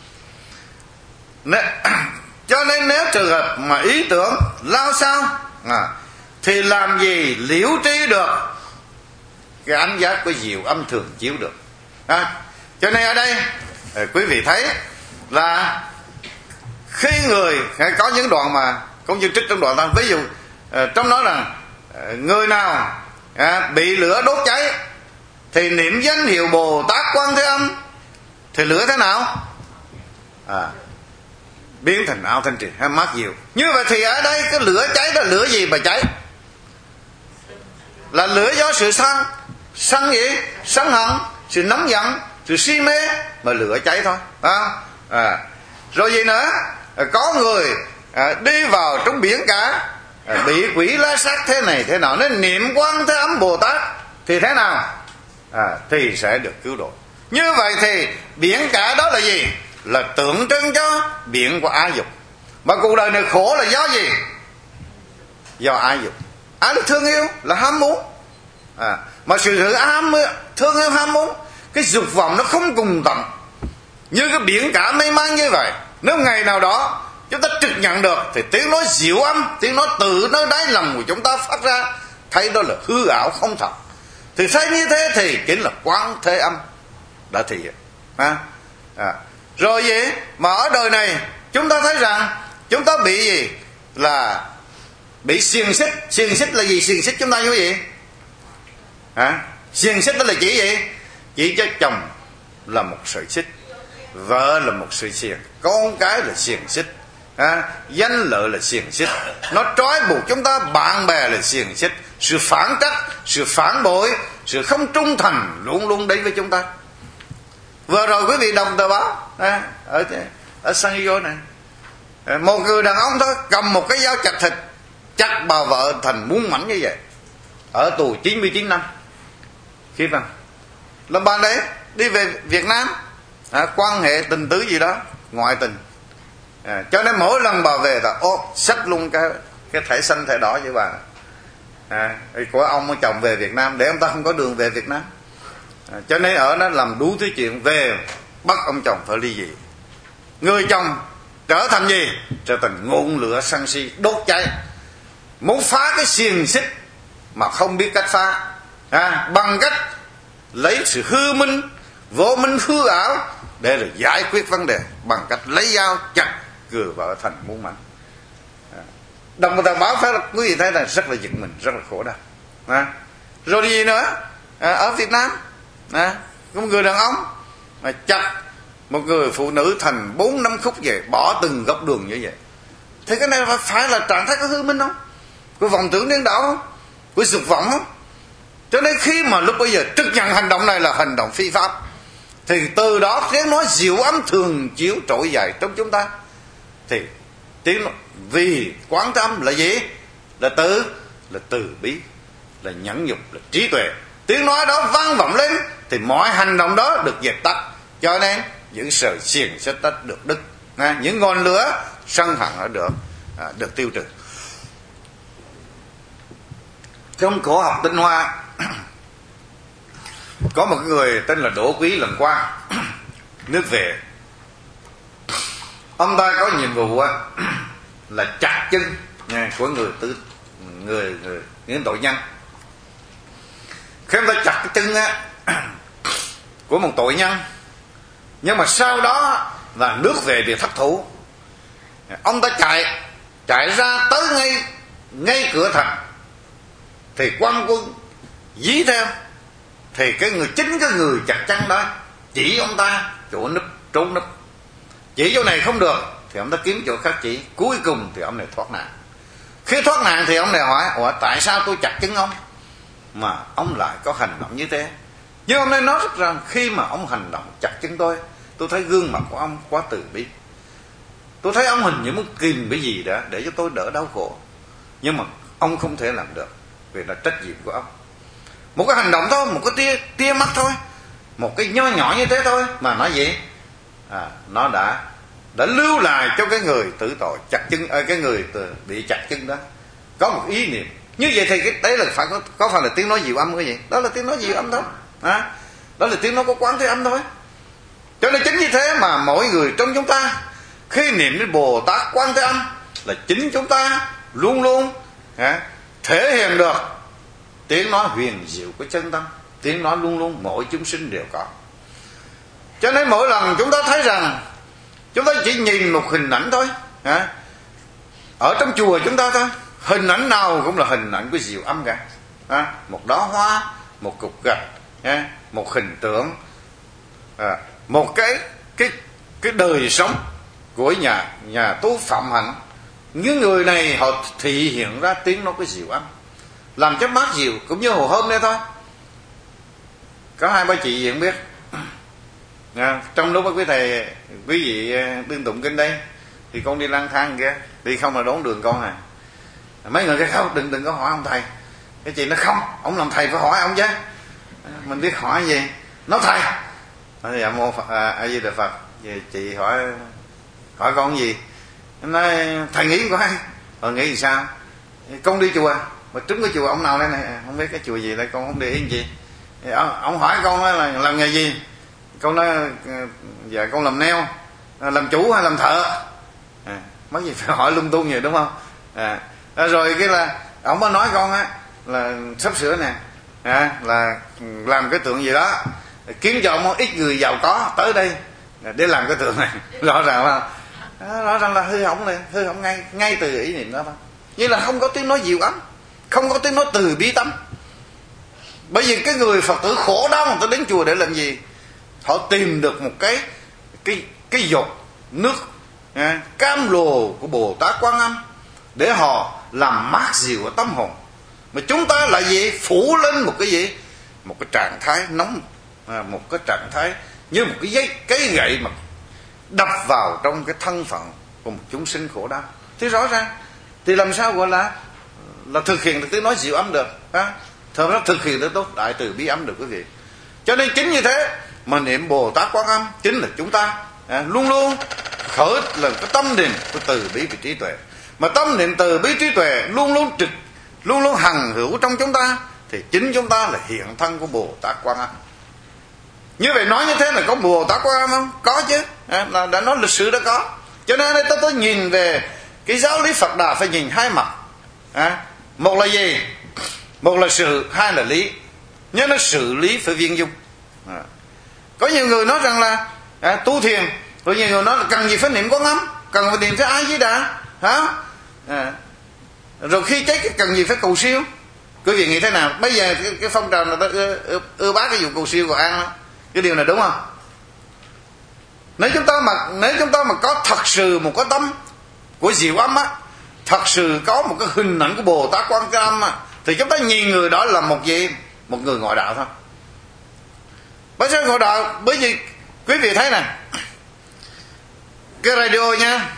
Nên, cho nên nếu trường hợp mà ý tưởng lao sao à, thì làm gì liễu tri được cái ánh giác của diệu âm thường chiếu được à. Cho nên ở đây quý vị thấy là khi người có những đoạn mà cũng như trích trong đoạn ta, ví dụ trong đó là người nào à, bị lửa đốt cháy, thì niệm danh hiệu Bồ Tát Quan Thế Âm thì lửa thế nào? À, biến thành ao thanh triệt hay mát dịu. Như vậy thì ở đây cái lửa cháy là lửa gì mà cháy? Là lửa do sự sân, sân gì? Sân hận, sự nóng giận, sự si mê mà lửa cháy thôi. À, à. Rồi gì nữa? À, có người à, đi vào trong biển cả, à, bị quỷ lá sát thế này thế nào, nên niệm Quan Thế Âm Bồ Tát thì thế nào? À, thì sẽ được cứu độ. Như vậy thì biển cả đó là gì? Là tượng trưng cho biển của ái dục. Mà cuộc đời này khổ là do gì? Do ái dục. Ái là thương yêu, là ham muốn. À, mà sự sự ham thương yêu ham muốn, cái dục vọng nó không cùng tận, như cái biển cả mênh mang như vậy. Nếu ngày nào đó chúng ta trực nhận được thì tiếng nói diệu âm, tiếng nói từ nơi đáy lòng của chúng ta phát ra, thấy đó là hư ảo không thật, thì thấy như thế thì chính là Quán Thế Âm đã thị hiện. À, à. Rồi gì mà ở đời này chúng ta thấy rằng chúng ta bị gì? Là bị xiềng xích. Xiềng xích là gì? Xiềng xích chúng ta như gì? À, xiềng xích đó là chỉ gì? Chỉ cho chồng là một sợi xích, vợ là một sợi xiềng, con cái là xiềng xích, à, danh lợi là xiềng xích, nó trói buộc chúng ta. Bạn bè là xiềng xích, sự phản trắc, sự phản bội, sự không trung thành luôn luôn đến với chúng ta. Vừa rồi quý vị đọc tờ báo à, ở ở San Diego này, à, một người đàn ông thôi cầm một cái dao chặt thịt, chặt bà vợ thành muôn mảnh như vậy, ở tù chín mươi chín năm. Khiếp không? Làm bạn đấy đi về Việt Nam, à, quan hệ tình tứ gì đó, ngoại tình, à, cho nên mỗi lần bà về là ô xách luôn cái cái thẻ xanh thẻ đỏ với bà, à, của ông chồng về Việt Nam để ông ta không có đường về Việt Nam, à, cho nên ở nó làm đủ thứ chuyện, về bắt ông chồng phải ly dị. Người chồng trở thành gì? Trở thành ngọn lửa sân si đốt cháy, muốn phá cái xiềng xích mà không biết cách phá, à, bằng cách lấy sự hư minh, vô minh hư ảo để là giải quyết vấn đề, bằng cách lấy dao chặt cửa vợ thành muôn mảnh. À, đọc một tờ báo phải là quý vị thấy là rất là giật mình, rất là khổ đau. À, rồi gì nữa? À, ở Việt Nam, à, có một người đàn ông mà chặt một người phụ nữ thành bốn năm khúc vậy, bỏ từng góc đường như vậy. Thế cái này phải là trạng thái có hư minh không? Của vọng tưởng điên đảo không? Của dục vọng không? Cho nên khi mà lúc bây giờ trực nhận hành động này là hành động phi pháp, thì từ đó tiếng nói diệu âm thường chiếu trỗi dậy trong chúng ta. Thì tiếng nói, vì Quán Thế Âm là gì? Là từ, là từ bi, là nhẫn nhục, là trí tuệ. Tiếng nói đó vang vọng lên thì mọi hành động đó được dẹp tắt. Cho nên những sợi xiềng xích tất được đứt, à, những ngọn lửa sân hận nó được à, được tiêu trừ. Trong cổ học tinh hoa có một người tên là Đỗ Quý làm quan nước về. Ông ta có nhiệm vụ là chặt chân của người tử người người những tội nhân. Khi ông ta chặt cái chân á, của một tội nhân, nhưng mà sau đó là nước về bị thất thủ, ông ta chạy chạy ra tới ngay ngay cửa thành, thì quan quân dí theo, thì cái người chính cái người chặt chân đó chỉ ông ta chỗ núp, trốn núp, chỉ chỗ này không được thì ông ta kiếm chỗ khác chỉ, cuối cùng thì ông này thoát nạn. Khi thoát nạn thì ông này hỏi: ủa tại sao tôi chặt chân ông mà ông lại có hành động như thế? Nhưng ông này nói rất rằng khi mà ông hành động chặt chân tôi, tôi thấy gương mặt của ông quá từ bi, tôi thấy ông hình như muốn kìm cái gì đó để cho tôi đỡ đau khổ, nhưng mà ông không thể làm được vì là trách nhiệm của ông. Một cái hành động thôi, một cái tia tia mắt thôi, một cái nho nhỏ như thế thôi mà nói gì à, nó đã đã lưu lại cho cái người tử tội chặt chân, à, cái người bị chặt chân đó có một ý niệm như vậy. Thì cái đấy là phải có, có phải là tiếng nói diệu âm cái gì? Đó là tiếng nói diệu âm đó, à, đó là tiếng nói của Quán Thế Âm thôi. Cho nên chính như thế mà mỗi người trong chúng ta khi niệm đến Bồ Tát Quán Thế Âm là chính chúng ta luôn luôn à, thể hiện được tiếng nói huyền diệu của chân tâm, tiếng nói luôn luôn mỗi chúng sinh đều có. Cho nên mỗi lần chúng ta thấy rằng chúng ta chỉ nhìn một hình ảnh thôi, à, ở trong chùa chúng ta thôi, hình ảnh nào cũng là hình ảnh của diệu âm cả, à, một đóa hoa, một cục gạch, à, một hình tượng, à, một cái cái cái đời sống của nhà nhà tu Phạm Hạnh. Những người này họ thị hiện ra tiếng nói cái dịu ấm, làm cho mát dịu, cũng như hồ hôm đây thôi. Có hai ba chị diện biết, à, trong lúc quý thầy quý vị tương tụng kinh đây thì con đi lang thang kia, đi không là đón đường con à. Mấy người cái không đừng đừng có hỏi ông thầy. Cái chị nó không, ông làm thầy phải hỏi ông chứ, mình biết hỏi gì. Nói thầy, nói dạ mô A Di Đà Phật. Vậy chị hỏi hỏi con gì? Nói thầy nghĩ của ai? Ờ nghĩ thì sao? Con đi chùa, mà trúng cái chùa ông nào đây này, không biết cái chùa gì đây, con không để ý gì. Ông hỏi con là làm nghề gì? Con nói dạ con làm nail, làm chủ hay làm thợ? À, mấy gì phải hỏi lung tung vậy đúng không? À, rồi cái là ông mới nói con á là sắp sửa nè, à, là làm cái tượng gì đó kiếm cho ông ít người giàu có tới đây để làm cái tượng này. Rõ ràng là à, rõ ràng là hư hỏng này, hư hỏng ngay ngay từ ý niệm đó thôi. Như là không có tiếng nói dịu ấm, không có tiếng nói từ bi tâm. Bởi vì cái người Phật tử khổ đau người ta đến chùa để làm gì? Họ tìm được một cái cái cái giọt nước à, cam lồ của Bồ Tát Quan Âm để họ làm mát dịu ở tâm hồn. Mà chúng ta là gì? Phủ lên một cái gì? Một cái trạng thái nóng, à, một cái trạng thái như một cái dây cái gậy mà đập vào trong cái thân phận của một chúng sinh khổ đau. Thì rõ ràng thì làm sao gọi là là thực hiện được tiếng nói dịu ấm được, à? Thơm nó thực hiện được tốt đại từ bi ấm được quý vị. Cho nên chính như thế mà niệm Bồ Tát Quan Âm chính là chúng ta à, luôn luôn khởi là cái tâm niệm của từ bi và trí tuệ. Mà tâm niệm từ bi trí tuệ luôn luôn trực, luôn luôn hằng hữu trong chúng ta, thì chính chúng ta là hiện thân của Bồ Tát Quan Âm. Như vậy nói như thế là có Bồ Tát Quan Âm không? Có chứ, à, là đã nói lịch sử đã có. Cho nên đây tôi, tôi nhìn về cái giáo lý Phật Đà phải nhìn hai mặt, à, một là gì? Một là sự, hai là lý. Nhớ nó xử lý phải viên dung. À, có nhiều người nói rằng là à, tu thiền, rồi nhiều người nói là cần gì phải niệm Quan Âm, cần phải niệm phải ai với đã, hả? À, rồi khi chết cần gì phải cầu siêu. Quý vị nghĩ thế nào? Bây giờ cái, cái phong trào người ta ưa, ưa, ưa bác cái vụ cầu siêu của An đó. Cái điều này đúng không? Nếu chúng ta mà nếu chúng ta mà có thật sự một cái tâm của dịu âm á, thật sự có một cái hình ảnh của Bồ Tát Quan Âm á, thì chúng ta nhìn người đó là một gì? Một người ngoại đạo thôi. Bởi sao ngoại đạo? Bởi vì quý vị thấy nè, cái radio nha,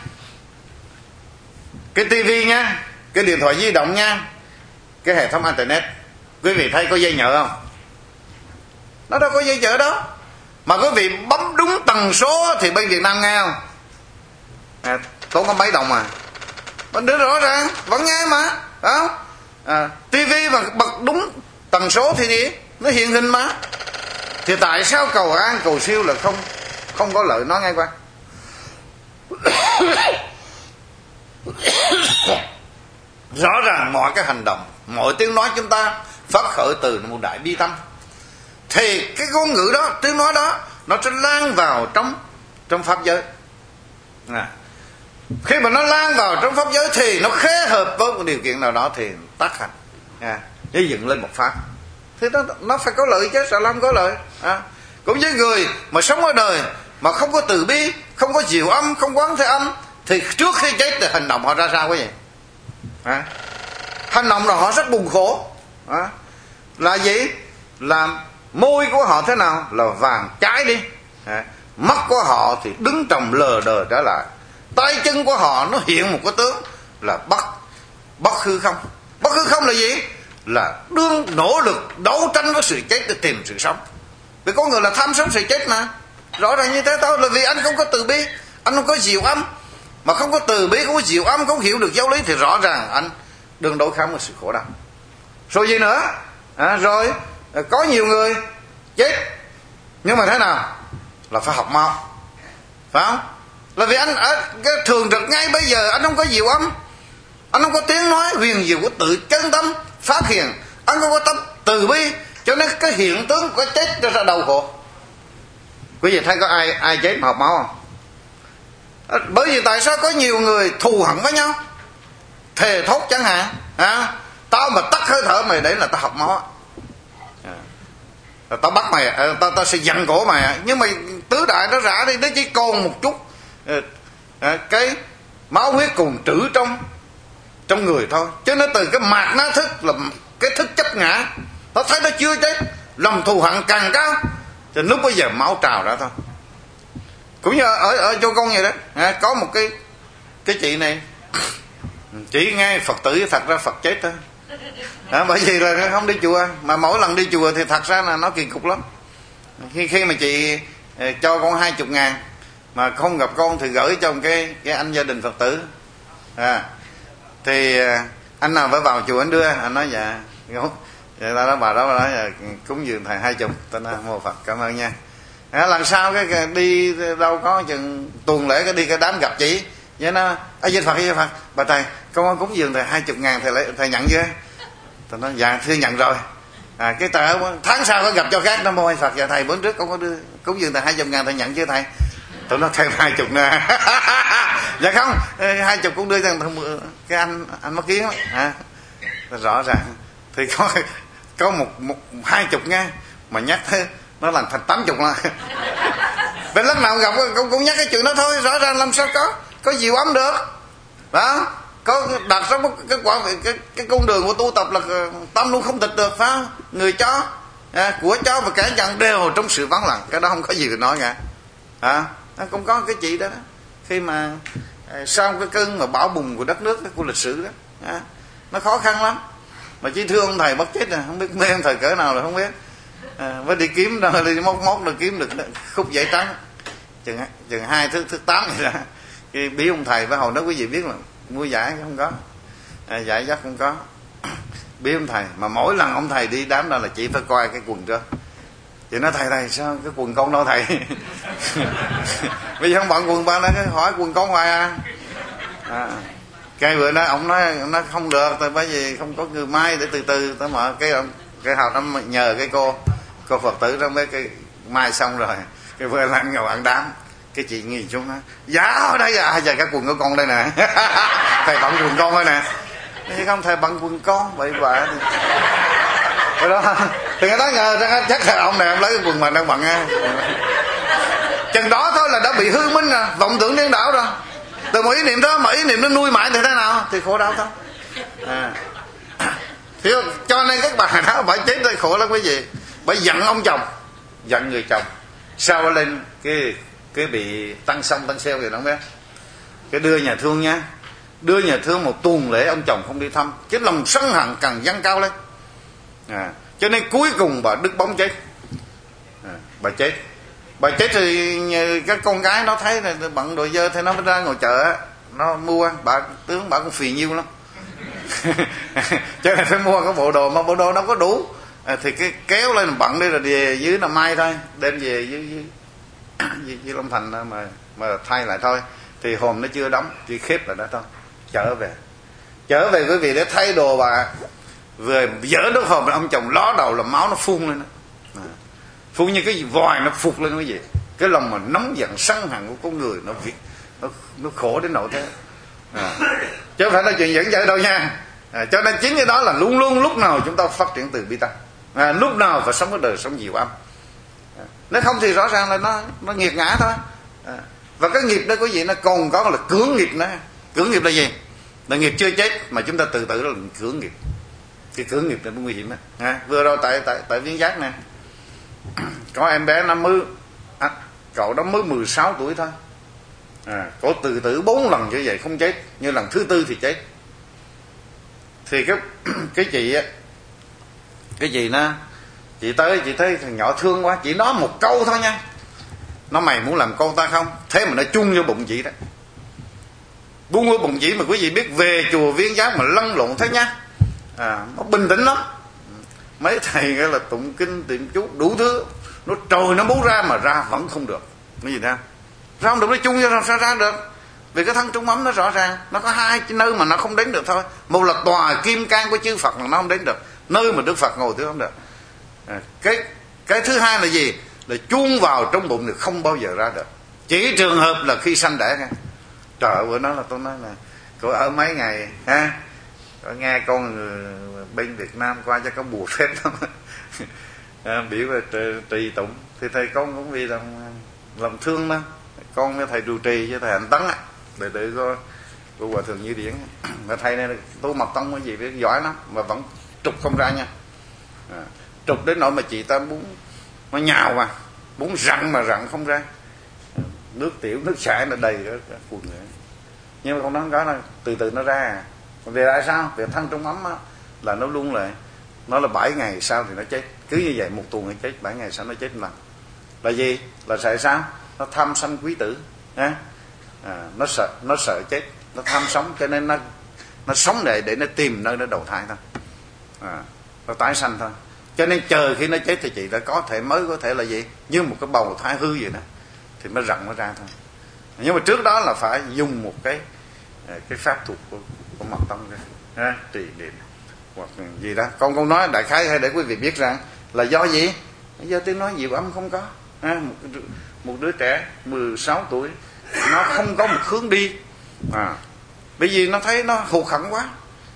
cái tivi nha, cái điện thoại di động nha, cái hệ thống internet, quý vị thấy có dây nhợ không? Nó đâu có dây nhợ đó. Mà quý vị bấm đúng tần số thì bên Việt Nam nghe không? À, tốn có mấy đồng mà bên đứa rõ ràng vẫn nghe mà, phải không? À, tivi mà bật đúng tần số thì gì? Nó hiện hình mà. Thì tại sao cầu an cầu siêu là không không có lợi? Nói ngay qua. Rõ ràng mọi cái hành động, mọi tiếng nói chúng ta phát khởi từ một đại bi tâm, thì cái ngôn ngữ đó, tiếng nói đó nó sẽ lan vào trong trong pháp giới. À, khi mà nó lan vào trong pháp giới thì nó khế hợp với một điều kiện nào đó thì tác hành, à, để dựng lên một pháp. Thì nó nó phải có lợi chứ, sao không có lợi? À, cũng với người mà sống ở đời mà không có từ bi, không có diệu âm, không quán thế âm, thì trước khi chết thì hành động họ ra sao quý vị? À, hành động là họ rất buồn khổ. À, là gì? Làm môi của họ thế nào? Là vàng trái đi. À, mắt của họ thì đứng trồng lờ đờ trở lại. Tay chân của họ nó hiện một cái tướng là bất bất hư không. Bất hư không là gì? Là đương nỗ lực đấu tranh với sự chết để tìm sự sống. Vì con người là tham sống sự chết mà. Rõ ràng như thế thôi, là vì anh không có từ bi, anh không có diệu âm. Mà không có từ bi, không có diệu âm, không hiểu được giáo lý thì rõ ràng anh đương đối kháng với sự khổ đau. Rồi gì nữa? À, rồi có nhiều người chết, nhưng mà thế nào? Là phải học mau, phải không? Là vì anh ở cái thường trực ngay bây giờ anh không có diệu âm, anh không có tiếng nói huyền diệu của tự chân tâm phát hiện, anh không có tâm từ bi, cho nên cái hiện tướng của cái chết nó ra đau khổ. Quý vị thấy có ai ai chết mà học máu không? À, bởi vì tại sao có nhiều người thù hận với nhau, thề thốt chẳng hạn, à, Tao mà tắt hơi thở mày đấy là tao học máu. À, tao bắt mày, à, tao, tao sẽ giằng cổ mày. Nhưng mà tứ đại nó rã đi, nó chỉ còn một chút à, à, cái máu huyết còn trữ trong trong người thôi. Chứ nó từ cái mạt nó thức là cái thức chấp ngã. Nó thấy nó chưa chết, lòng thù hận càng cao, thì lúc bây giờ máu trào ra thôi. Cũng như ở ở Châu Công vậy đó, à, có một cái cái chị này, chỉ nghe Phật tử, thật ra Phật chết thôi. À, bởi vì là không đi chùa, mà mỗi lần đi chùa thì thật ra là nó kỳ cục lắm. Khi khi mà chị cho con hai chục ngàn mà không gặp con thì gửi cho một cái cái anh gia đình Phật tử. À, thì anh nào phải vào chùa anh đưa, anh nói dạ. Vậy đó, bà đó nói là cúng dường thầy hai chục, tên là mô Phật, cảm ơn nha. À, lần sau cái đi đâu có chừng tuần lễ cái đi cái đám gặp chị, vậy nó a di Phật, a di Phật, bà thầy con cúng dường thầy hai chục ngàn, thầy lấy, thầy nhận chưa? Thầy nói dạ thưa nhận rồi. À, cái tờ tháng sau có gặp cho khác, Nam Mô A Di Phật, dạ thầy bữa trước con có đưa cúng dường thầy hai chục ngàn, thầy nhận chưa thầy? Tôi nói thêm hai chục nữa. Dạ không, hai chục cũng đưa cho cái anh anh Mắt Kiến à, rõ ràng thì có có một một hai chục nghe mà nhắc thế nó làm thành tám chục là. Bên lúc nào gặp cũng, cũng nhắc cái chuyện đó thôi, rõ ràng làm sao có có dịu ấm được đó. Có đặt sống cái quả cái cái con đường của tu tập là tâm luôn không tịch được, phải không? Người chó à, của chó và cả nhân đều trong sự vắng lặng, cái đó không có gì để nói cả. À, cũng có cái chị đó, đó khi mà à, sau cái cơn mà bão bùng của đất nước của lịch sử đó à, nó khó khăn lắm, mà chỉ thưa ông thầy bất chết à, không biết mê ông thầy cỡ nào là không biết. À, với đi kiếm đâu đi móc móc được kiếm được khúc giấy trắng chừng chừng hai thứ thứ tám vậy đó. Cái bí ông thầy với hồi đó quý vị biết là mua giải không có, à, giải dắt không có. Bí ông thầy mà mỗi lần ông thầy đi đám đó là chỉ phải coi cái quần cho. Chị nói thầy thầy sao cái quần con đâu thầy? Bây giờ không bận quần ba nó hỏi quần con hoài à. À, cái bữa đó ông nói nó không được, tại bởi vì không có người mai để từ từ tới mở cái cái hào nó nhờ cái cô cô Phật tử đó mấy cái mai xong rồi cái vừa lăn ngồi ăn đám, cái chị nhìn xuống nó dạ ở đây à, giờ cái quần của con đây nè. Thầy bận quần con thôi nè. Thế không thầy bận quần con bậy bạ thì rồi đó thì người ta ngờ rằng chắc là ông này ông lấy cái quần mình đang bận nha. Chừng đó thôi là đã bị hư minh rồi, vọng tưởng điên đảo rồi. Từ một ý niệm đó mà ý niệm nó nuôi mãi thì thế nào thì khổ đau thôi. À, thì cho nên các bà đó phải chết tới khổ lắm quý vị, bởi giận ông chồng, giận người chồng, sao lên cái cái bị tăng sông tăng xeo gì đó không biết, cái đưa nhà thương nha, đưa nhà thương một tuần lễ ông chồng không đi thăm, cái lòng sân hận càng dâng cao lên. À, cho nên cuối cùng bà đứt bóng chết. À, bà chết bà chết thì các con gái nó thấy là bận đồ dơ thì nó mới ra ngồi chợ nó mua, bà tướng bà cũng phì nhiêu lắm. Cho nên phải mua cái bộ đồ mà bộ đồ nó có đủ. À, thì cái kéo lên bận đi rồi về dưới là mai thôi, đem về dưới dưới, dưới, dưới Long Thành mà mà thay lại thôi. Thì hòm nó chưa đóng, chỉ khép lại đó thôi, trở về trở về quý vị để thay đồ bà vừa dỡ nước hòm, ông chồng ló đầu là máu nó phun lên đó. À, phun như cái gì vòi nó phụt lên cái gì, cái lòng mà nóng giận sân hận của con người nó việc nó, nó khổ đến nỗi thế. À, chứ không phải là chuyện dẫn dở đâu nha. À, cho nên chính cái đó là luôn luôn lúc nào chúng ta phát triển từ bi tâm, à, lúc nào phải sống cái đời sống dịu âm. À, nếu không thì rõ ràng là nó nó nghiệt ngã thôi. À, và cái nghiệp đó quý vị nó còn có là cưỡng nghiệp nữa. Cưỡng nghiệp là gì? Là nghiệp chưa chết mà chúng ta tự tử là cưỡng nghiệp. Cái cưỡng nghiệp là nguy hiểm đó. À, vừa rồi tại tại tại Viên Giác nè, có em bé năm mươi, à, cậu đó mới mười sáu tuổi thôi. À, cậu tự tử bốn lần như vậy không chết, như lần thứ tư thì chết. Thì cái cái chị á, cái gì nó chị tới chị thấy thằng nhỏ thương quá, chị nói một câu thôi nha, nó mày muốn làm con ta không, thế mà nó chung vô bụng chị đó, buông vô bụng chị. Mà quý vị biết về chùa Viên Giác mà lăn lộn thế nhá, à, nó bình tĩnh lắm, mấy thầy cái là tụng kinh tiệm chú đủ thứ, nó trồi nó muốn ra mà ra vẫn không được. Cái gì đó ra không được, nó chung vô làm sao ra được, vì cái thân trung ấm nó rõ ràng nó có hai nơi mà nó không đến được thôi. Một là tòa kim cang của chư Phật là nó không đến được, nơi mà Đức Phật ngồi thứ không được. À, cái cái thứ hai là gì? Là chuông vào trong bụng thì không bao giờ ra được, chỉ trường hợp là khi sanh đẻ nha. Trời ơi, bữa đó là tôi nói là cô ở mấy ngày ha, có nghe con người bên Việt Nam qua cho có bùa phép lắm. À, biểu là trì tụng thì thầy con cũng vì lòng lòng thương đó, con với thầy trụ trì với thầy Hạnh Tấn á, đệ tử của của Hòa Thượng Như Điển, và thầy này tu mật tông cái gì biết giỏi lắm mà vẫn trục không ra nha. À, trục đến nỗi mà chị ta muốn nó nhào mà muốn rặn mà rặn không ra, nước tiểu nước chảy nó đầy cái quần nữa. Nhưng mà con nói không có, là từ từ nó ra. Vì tại sao? Vì thân trong ấm á, là nó luôn lại nó là bảy ngày sau thì nó chết, cứ như vậy một tuần nó chết, bảy ngày sau nó chết một lần. Là gì? Là tại sao? Nó tham sân quý tử, à, nó sợ nó sợ chết, nó tham sống, cho nên nó nó sống để để nó tìm nơi nó đầu thai thôi, à, nó tái sanh thôi. Cho nên chờ khi nó chết thì chị đã có thể mới có thể là gì, như một cái bầu thai hư vậy đó, thì mới rặn nó ra thôi. Nhưng mà trước đó là phải dùng một cái cái pháp thuật của, của mật tông ra, à, trì niệm hoặc gì đó. Con con nói đại khái hay để quý vị biết rằng là do gì? Do tiếng nói diệu âm không có, à, một, một đứa trẻ mười sáu tuổi nó không có một hướng đi, à, bởi vì nó thấy nó hụt hẫng quá,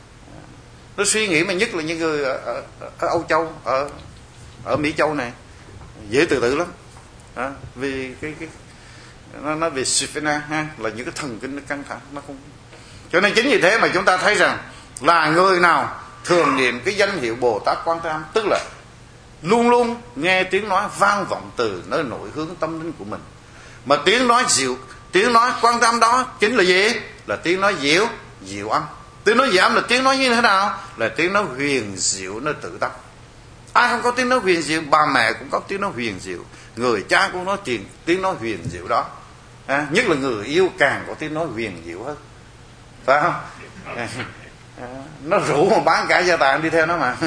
nó suy nghĩ, mà nhất là những người ở, ở, ở Âu Châu, ở ở Mỹ Châu này dễ tự tử lắm, à, vì cái cái nó nói về Sifena ha, là những cái thần kinh nó căng thẳng, nó không. Cho nên chính vì thế mà chúng ta thấy rằng là người nào thường niệm cái danh hiệu Bồ Tát Quan Thế Âm, tức là luôn luôn nghe tiếng nói vang vọng từ nơi nội hướng tâm linh của mình, mà tiếng nói diệu, tiếng nói Quan Thế Âm đó chính là gì? Là tiếng nói diệu diệu âm. Tiếng nói diệu âm là tiếng nói như thế nào? Là tiếng nói huyền diệu nơi tự tâm. Ai không có tiếng nói huyền diệu? Bà mẹ cũng có tiếng nói huyền diệu, người cha cũng nói tiếng tiếng nói huyền diệu đó, à, nhất là người yêu càng có tiếng nói huyền diệu hơn, phải không? À, nó rủ mà bán cả gia tài đi theo nó mà.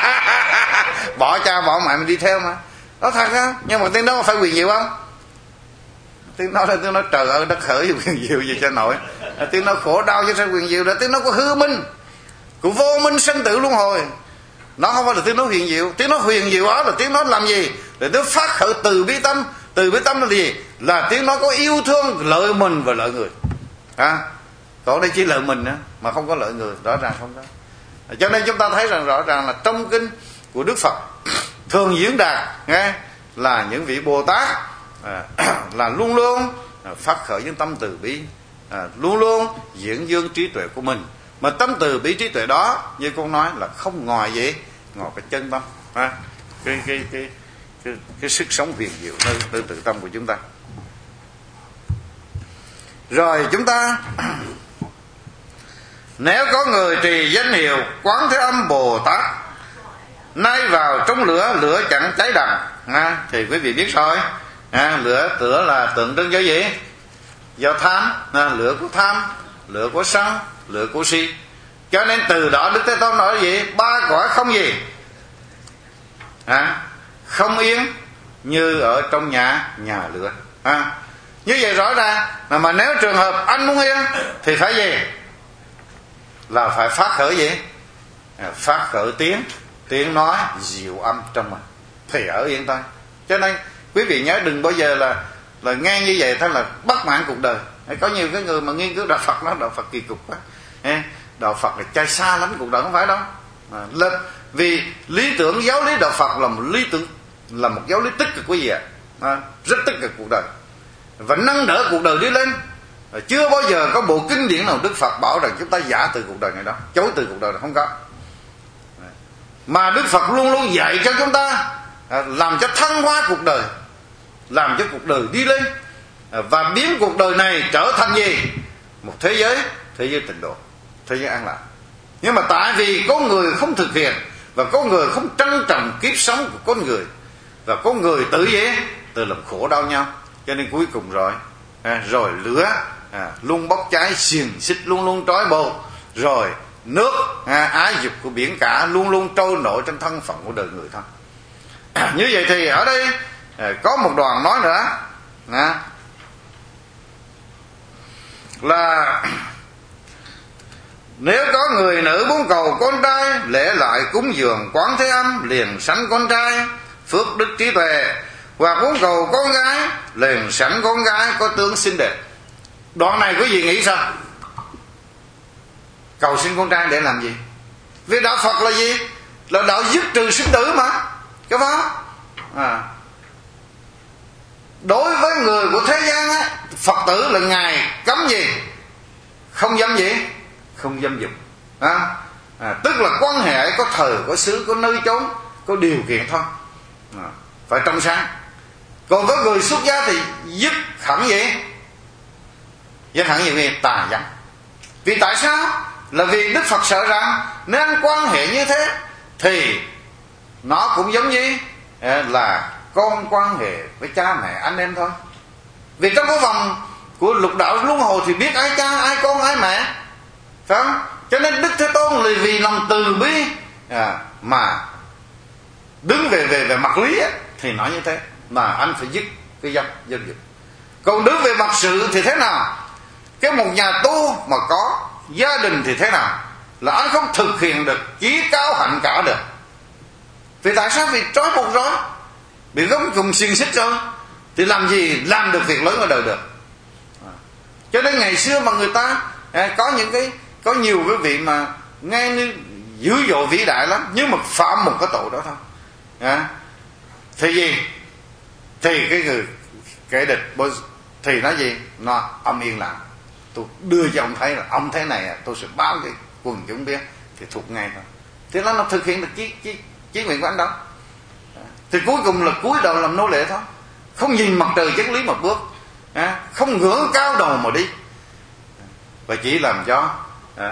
Bỏ cha bỏ mẹ mình đi theo mà, đó thật á. Nhưng mà tiếng đó phải huyền diệu không? Tiếng nói là tiếng nói trời ơi đất khởi huyền diệu gì cho nổi, tiếng nói khổ đau chứ sao huyền diệu là tiếng nói của hư minh, của vô minh sinh tử luân hồi. Nó không phải là tiếng nói huyền diệu. Tiếng nói huyền diệu đó là tiếng nói làm gì? Để tiếng phát khởi từ bi tâm. Từ bi tâm là gì? Là tiếng nói có yêu thương lợi mình và lợi người, à, còn đây chỉ lợi mình nữa mà không có lợi người, rõ ràng không có. Cho nên chúng ta thấy rằng rõ ràng là trong kinh của Đức Phật thường diễn đạt nghe là những vị Bồ Tát, à, là luôn luôn phát khởi những tâm từ bi, à, luôn luôn diễn dương trí tuệ của mình. Mà tâm từ bi trí tuệ đó như con nói là không ngoài gì, ngoài cái chân tâm, à, cái, cái, cái, cái, cái sức sống huyền diệu nơi, nơi tự tâm của chúng ta. Rồi chúng ta nếu có người trì danh hiệu Quán Thế Âm Bồ Tát nay vào trong lửa, lửa chẳng cháy đằng, à, thì quý vị biết rồi, à, lửa tựa là tượng trưng cho gì? Do tham, à, lửa của tham, lửa của sân, lửa của si. Cho nên từ đó Đức Thế Tôn nói gì? Ba cõi không gì, à, không yên như ở trong nhà nhà lửa, à, như vậy rõ ràng là mà nếu trường hợp anh muốn yên thì phải gì? Là phải phát khởi gì? À, phát khởi tiếng tiếng nói diệu âm trong mình thì ở yên thôi. Cho nên quý vị nhớ đừng bao giờ là là nghe như vậy thôi là bất mãn cuộc đời. Có nhiều cái người mà nghiên cứu đạo Phật, nó đạo Phật kỳ cục quá, đạo Phật là chai xa lắm cuộc đời, không phải đâu, à, lên vì lý tưởng giáo lý đạo Phật là một lý tưởng, là một giáo lý tích cực quý vị ạ, à, rất tích cực cuộc đời và nâng đỡ cuộc đời đi lên. À, chưa bao giờ có bộ kinh điển nào Đức Phật bảo rằng chúng ta giả từ cuộc đời này đó, chối từ cuộc đời này, không có. À, mà Đức Phật luôn luôn dạy cho chúng ta, à, làm cho thăng hoa cuộc đời, làm cho cuộc đời đi lên, à, và biến cuộc đời này trở thành gì? Một thế giới, thế giới tịnh độ, thế giới an lạc. Nhưng mà tại vì có người không thực hiện, và có người không trân trọng kiếp sống của con người, và có người tự dễ tự làm khổ đau nhau, cho nên cuối cùng rồi, à, rồi lửa, à, luôn bốc cháy, xiềng xích luôn luôn trói buộc, rồi nước, à, ái dục của biển cả luôn luôn trôi nổi trên thân phận của đời người thôi. À, như vậy thì ở đây, à, có một đoạn nói nữa, à, là nếu có người nữ muốn cầu con trai, lễ lại cúng dường Quán Thế Âm liền sanh con trai phước đức trí tuệ, hoặc muốn cầu con gái liền sẵn con gái có tướng xinh đẹp. Đoạn này quý vị nghĩ sao? cầu xin con trai để làm gì? Vì đạo Phật là gì? Là đạo dứt trừ sinh tử mà, cái pháp. À. Đối với người của thế gian á, Phật tử là ngài cấm gì? Không dâm gì? Không dâm dục. À. À, tức là quan hệ có thời, có xứ, có nơi chốn, có điều kiện thôi. À. Phải trong sáng. Còn với người xuất gia thì dứt hẳn gì? Dứt hẳn gì? Tà dâm. Vì tại sao? Là vì Đức Phật sợ rằng nếu anh quan hệ như thế thì nó cũng giống như là con quan hệ với cha mẹ anh em thôi. Vì trong cái vòng của lục đạo luân hồi thì biết ai cha, ai con, ai mẹ, phải không? Cho nên Đức Thế Tôn là vì lòng từ bi à, mà đứng về về về mặt lý á, thì nói như thế, mà anh phải dứt cái dâm dân dục. Còn đứng về mặt sự thì thế nào? Cái một nhà tu mà có gia đình thì thế nào? Là anh không thực hiện được chí cao hạnh cả được. Vì tại sao? Vì trói buộc rồi, bị gông cùng xiềng xích rồi, thì làm gì làm được việc lớn ở đời được. À. Cho nên ngày xưa mà người ta à, có những cái có nhiều cái vị mà nghe như dữ dội vĩ đại lắm, nhưng mà phạm một cái tội đó thôi. À. Thì gì? Thì cái người kẻ địch thì nói gì? Nó ông yên lặng, tôi đưa cho ông thấy là ông thế này tôi sẽ báo cái quần chúng biết, thì thuộc ngay thôi. Thế nó nó thực hiện được chí chí chí nguyện của anh đó. Thì cuối cùng là cúi đầu làm nô lệ thôi, không nhìn mặt trời chân lý mà bước, à, không ngưỡng cao đầu mà đi, và chỉ làm cho à,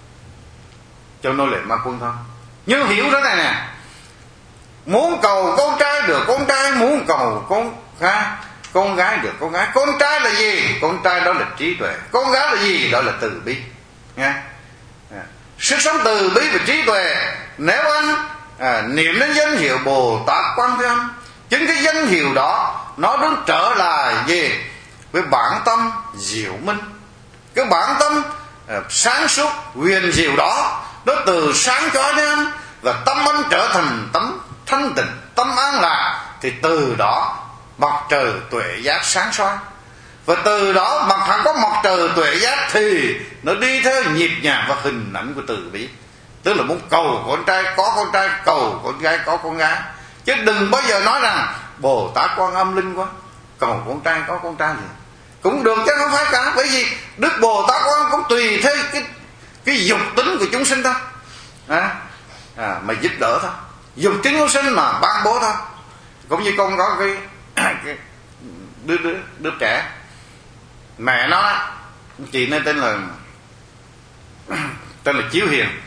cho nô lệ ma quân thôi. Nhưng hiểu thế này nè, muốn cầu con trai được con trai, muốn cầu con gái con gái được con gái. Con trai là gì? Con trai đó là trí tuệ. Con gái là gì? Đó là từ bi. Nghe? À, sức sống từ bi và trí tuệ. Nếu anh à, niệm đến danh hiệu Bồ Tát Quan Thế Âm, chính cái danh hiệu đó nó đứng trở lại gì? Với bản tâm diệu minh. Cái bản tâm à, sáng suốt huyền diệu đó, nó từ sáng chói đến anh, và tâm anh trở thành tấm thanh tịnh, tâm an lạc, thì từ đó mặt trời tuệ giác sáng soi. Và từ đó mặt hẳn có mặt trời tuệ giác thì nó đi theo nhịp nhàng và hình ảnh của từ bi. Tức là muốn cầu con trai có con trai, cầu con gái có con gái. Chứ đừng bao giờ nói rằng Bồ Tát Quan Âm linh quá, cầu con trai có con trai gì cũng được chứ không phải cả. Bởi vì Đức Bồ Tát Quan Âm cũng tùy theo cái, cái dục tính của chúng sinh thôi, à, à, mà giúp đỡ thôi. Dục tính chúng sinh mà ban bố thôi. Cũng như con có cái, cái đứa, đứa, đứa trẻ, mẹ nó chị nó tên là tên là Chiếu Hiền,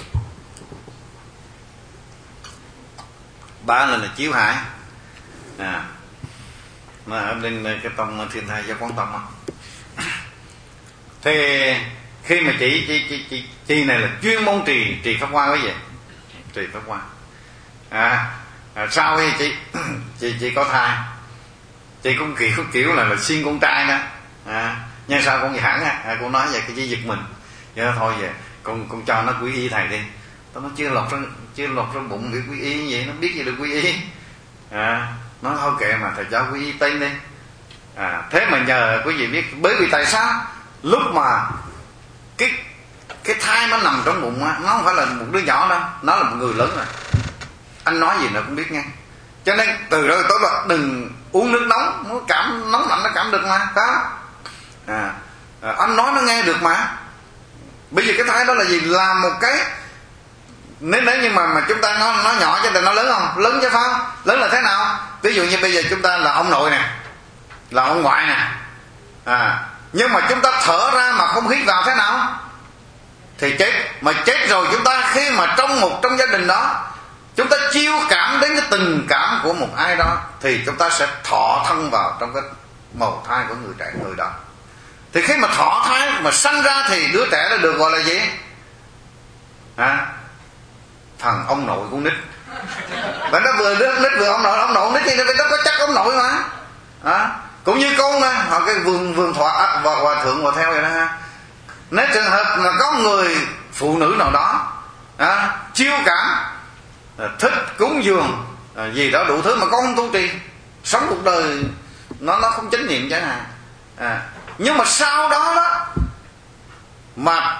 ba là là Chiếu Hải, à, mà ở bên cái tông Thiên Thai Giáo Quán Tông á. Thì khi mà chị chị chị chị, chị này là chuyên môn trì trì pháp hoa, cái gì trì pháp hoa, à, à sau khi chị chị chị có thai, chị cũng kiểu kiểu là là xin con trai nữa, à, nhưng sao con gì hẳn á, à, con nói vậy cái chị giật mình, vậy thôi vậy con con cho nó quy y thầy đi. Tao nó chưa lọt ra chưa lọt ra bụng bị quy y như vậy, nó biết gì được quy y, à, nói thôi kệ mà thầy cho quy y tên đi. À, thế mà nhờ quý vị biết, bởi vì tại sao lúc mà cái cái thai nó nằm trong bụng á, nó không phải là một đứa nhỏ đâu, nó là một người lớn rồi, anh nói gì nó cũng biết nghe. Cho nên từ đó tôi là đừng uống nước nóng, nó cảm nóng lạnh nó cảm được mà, đó. À, à, anh nói nó nghe được mà. Bây giờ cái thai đó là gì? Là một cái, nếu nếu như mà mà chúng ta nó nó nhỏ cho nên nó lớn không? Lớn chứ phải không? Lớn là thế nào? Ví dụ như bây giờ chúng ta là ông nội nè, là ông ngoại nè, à, nhưng mà chúng ta thở ra mà không hít vào thế nào? Thì chết. Mà chết rồi chúng ta khi mà trong một trong gia đình đó, chúng ta chiêu cảm đến cái tình cảm của một ai đó, thì chúng ta sẽ thọ thân vào trong cái màu thai của người trẻ người đó. Thì khi mà thọ thai mà sanh ra thì đứa trẻ đó được gọi là gì? À, thằng ông nội của nít. Và nó vừa đứa nít vừa ông nội, ông nội nít thì nó có chắc ông nội mà. À, cũng như con nè, hoặc cái vườn vườn thọ và hòa thượng hòa theo vậy đó ha. Nếu trường hợp mà có người phụ nữ nào đó à, chiêu cảm, à, thích cúng dường à, gì đó đủ thứ mà con không tu trì, sống cuộc đời nó nó không chánh niệm chẳng hạn, à, nhưng mà sau đó đó mà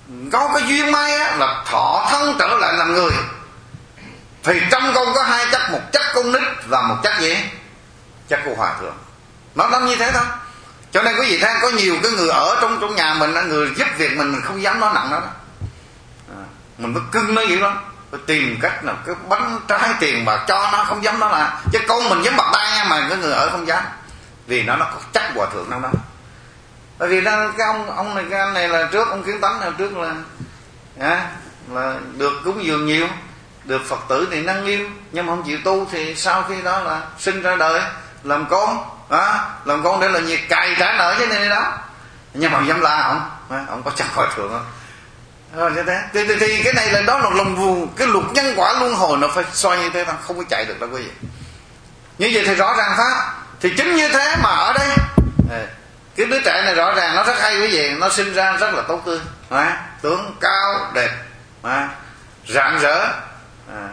có cái duyên may á, là thọ thân trở lại làm người, thì trong con có hai chất, một chất con nít và một chất gì? Chất của hòa thượng. Nó nó như thế thôi. Cho nên quý vị thấy có nhiều cái người ở trong trong nhà mình, người giúp việc mình mình không dám nói nặng đó, đó. À, mình phải cưng nó vậy lắm, phải tìm cách nào cái bánh trái tiền bạc cho nó, không dám nói là chứ con mình dám bật tay nha, mà cái người ở không dám, vì nó nó có chất hòa thượng trong đó. Bởi vì đó, cái ông ông này cái anh này là trước ông Kiến Tánh là trước là à, là được cúng dường nhiều, được Phật tử thì nâng niu, nhưng mà không chịu tu, thì sau khi đó là sinh ra đời làm con, à, làm con để là nhiệt cày trả nợ chứ này đó, nhưng mà dám la ông, à, ông có chắc hòa thượng không? Rồi như thế thì, thì, thì cái này là đó là lòng vù, cái luật nhân quả luân hồi nó phải xoay như thế thôi, không có chạy được đâu quý vị. Như vậy thì rõ ràng pháp. Thì chính như thế mà ở đây cái đứa trẻ này rõ ràng nó rất hay quý vị, nó sinh ra rất là tốt tươi, à, tướng cao đẹp, à, rạng rỡ, à,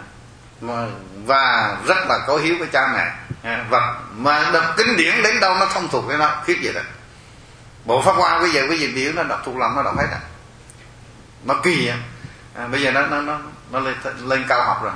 và rất là có hiếu với cha mẹ, à, và mà đọc kinh điển đến đâu nó thông thuộc với nó khiếp vậy đó. Bộ Pháp Hoa bây giờ quý vị biểu nó đọc thuộc lòng nó đọc hết à, nó kỳ à. À, bây giờ nó nó nó nó lên lên cao học rồi,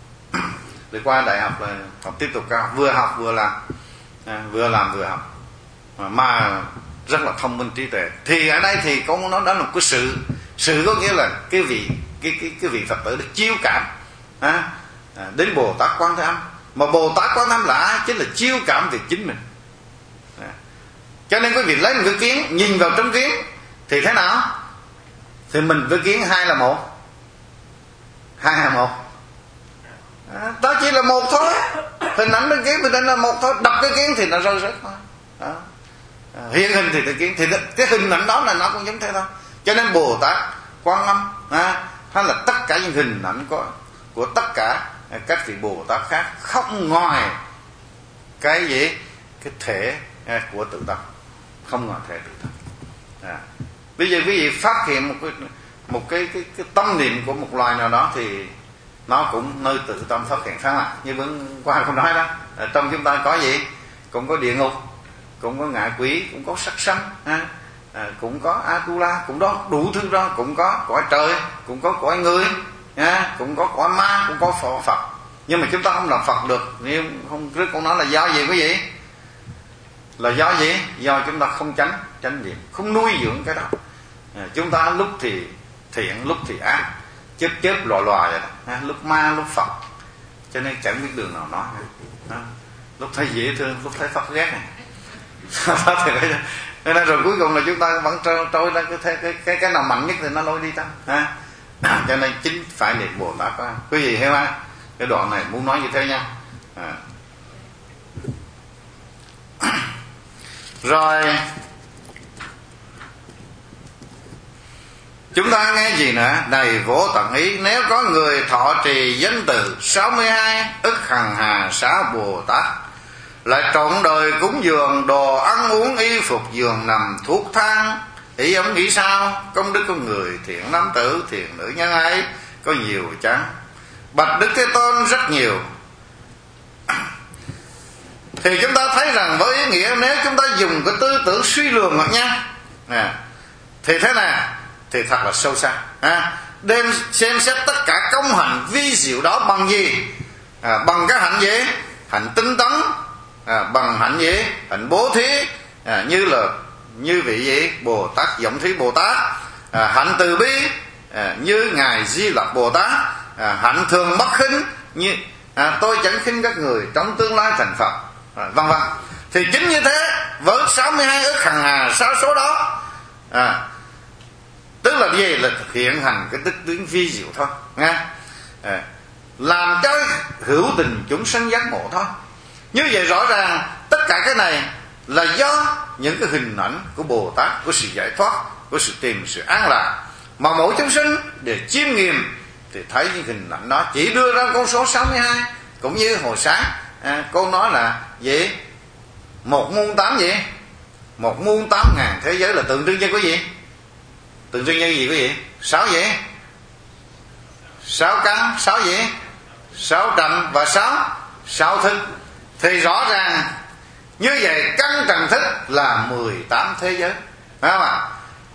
để qua đại học là học tiếp tục cao, vừa học vừa làm, à, vừa làm vừa học, à, mà rất là thông minh trí tuệ. Thì ở đây thì có nó đó là một cái sự sự có nghĩa là cái vị cái cái cái vị Phật tử được chiêu cảm, à, à, đến Bồ Tát Quan Thế Âm, mà Bồ Tát Quan Thế Âm là ai? Chính là chiêu cảm về chính mình, à. Cho nên quý vị lấy một cái kiến, nhìn vào trong kiến thì thế nào? Thì mình với kiến hai là một, hai là một, à, đó chỉ là một thôi. Hình ảnh cái kiến mình là một thôi, đập cái kiến thì nó rơi rớt thôi, đó. À, hiện hình thì cái kiến, thì cái hình ảnh đó là nó cũng giống thế thôi. Cho nên Bồ Tát Quan Âm, à, hay là tất cả những hình ảnh của của tất cả các vị Bồ Tát khác, không ngoài cái gì, cái thể à, của tự tâm, không ngoài thể tự tâm. À, bây giờ quý vị phát hiện một cái một cái cái, cái tâm niệm của một loài nào đó thì nó cũng nơi tự tâm phát hiện sáng lạc. Như vẫn qua không nói đó, à, trong chúng ta có gì, cũng có địa ngục, cũng có ngạ quỷ, cũng có sắc sanh, à, à, cũng có Atula, cũng đó đủ thứ đó, cũng có cõi trời, cũng có cõi người, à, cũng có cõi ma, cũng có Phật. Nhưng mà chúng ta không làm Phật được. Nếu không trước con nói là do gì quý vị? Là do gì? Do chúng ta không tránh tránh niệm, không nuôi dưỡng cái đó. À, chúng ta lúc thì thiện, lúc thì ác, chớp chớp lòa lòa vậy đó, à, lúc ma lúc Phật, cho nên chẳng biết đường nào nói. À, lúc thấy dễ thương, lúc thấy Phật ghét này. Thế nên rồi cuối cùng là chúng ta vẫn trôi, trôi ra cái, cái cái cái nào mạnh nhất thì nó lôi đi ta, à. Cho nên chính phải niệm Bồ Tát Quan. Quý vị hiểu không? Cái đoạn này muốn nói như thế nha, à. Rồi chúng ta nghe gì nữa? Đầy vô tận ý, nếu có người thọ trì danh từ sáu mươi hai ức hằng hà xá Bồ Tát, lại trọn đời cúng dường đồ ăn uống y phục giường nằm thuốc thang, ý ông nghĩ sao? Công đức của người thiện nam tử thiện nữ nhân ấy có nhiều chăng? Bạch Đức Thế Tôn rất nhiều. Thì chúng ta thấy rằng với ý nghĩa, nếu chúng ta dùng cái tư tưởng suy lường hoặc nha, à, thì thế này thì thật là sâu sắc, à, đem xem xét tất cả công hạnh vi diệu đó bằng gì? À, bằng cái hạnh gì? Hạnh tinh tấn, à, bằng hạnh gì? Hạnh bố thí, à, như là như vị gì? Bồ Tát Giọng Thí Bồ Tát, à, hạnh từ bi, à, như ngài Di Lặc Bồ Tát, à, hạnh thường bất khinh, như à, tôi chẳng khinh các người trong tương lai thành Phật, à, vân vân. Thì chính như thế, với sáu mươi hai ức hằng hà sa số đó, à, tức là gì? Là thực hiện hành cái đức tướng vi diệu thôi, nghe, à, làm cho hữu tình chúng sanh giác ngộ thôi. Như vậy rõ ràng tất cả cái này là do những cái hình ảnh của Bồ Tát, của sự giải thoát, của sự tìm sự an lạc, mà mỗi chúng sinh để chiêm nghiệm thì thấy những hình ảnh đó chỉ đưa ra con số sáu mươi hai. Cũng như hồi sáng, à, cô nói là gì? Một muôn tám gì? Một muôn tám ngàn thế giới là tượng trưng cho cái gì? Tượng trưng cho cái gì quý vị? Sáu gì? Sáu căn, sáu gì? Sáu trần và sáu sáu thức. Thì rõ ràng như vậy căn trần thức là mười tám thế giới, phải không ạ?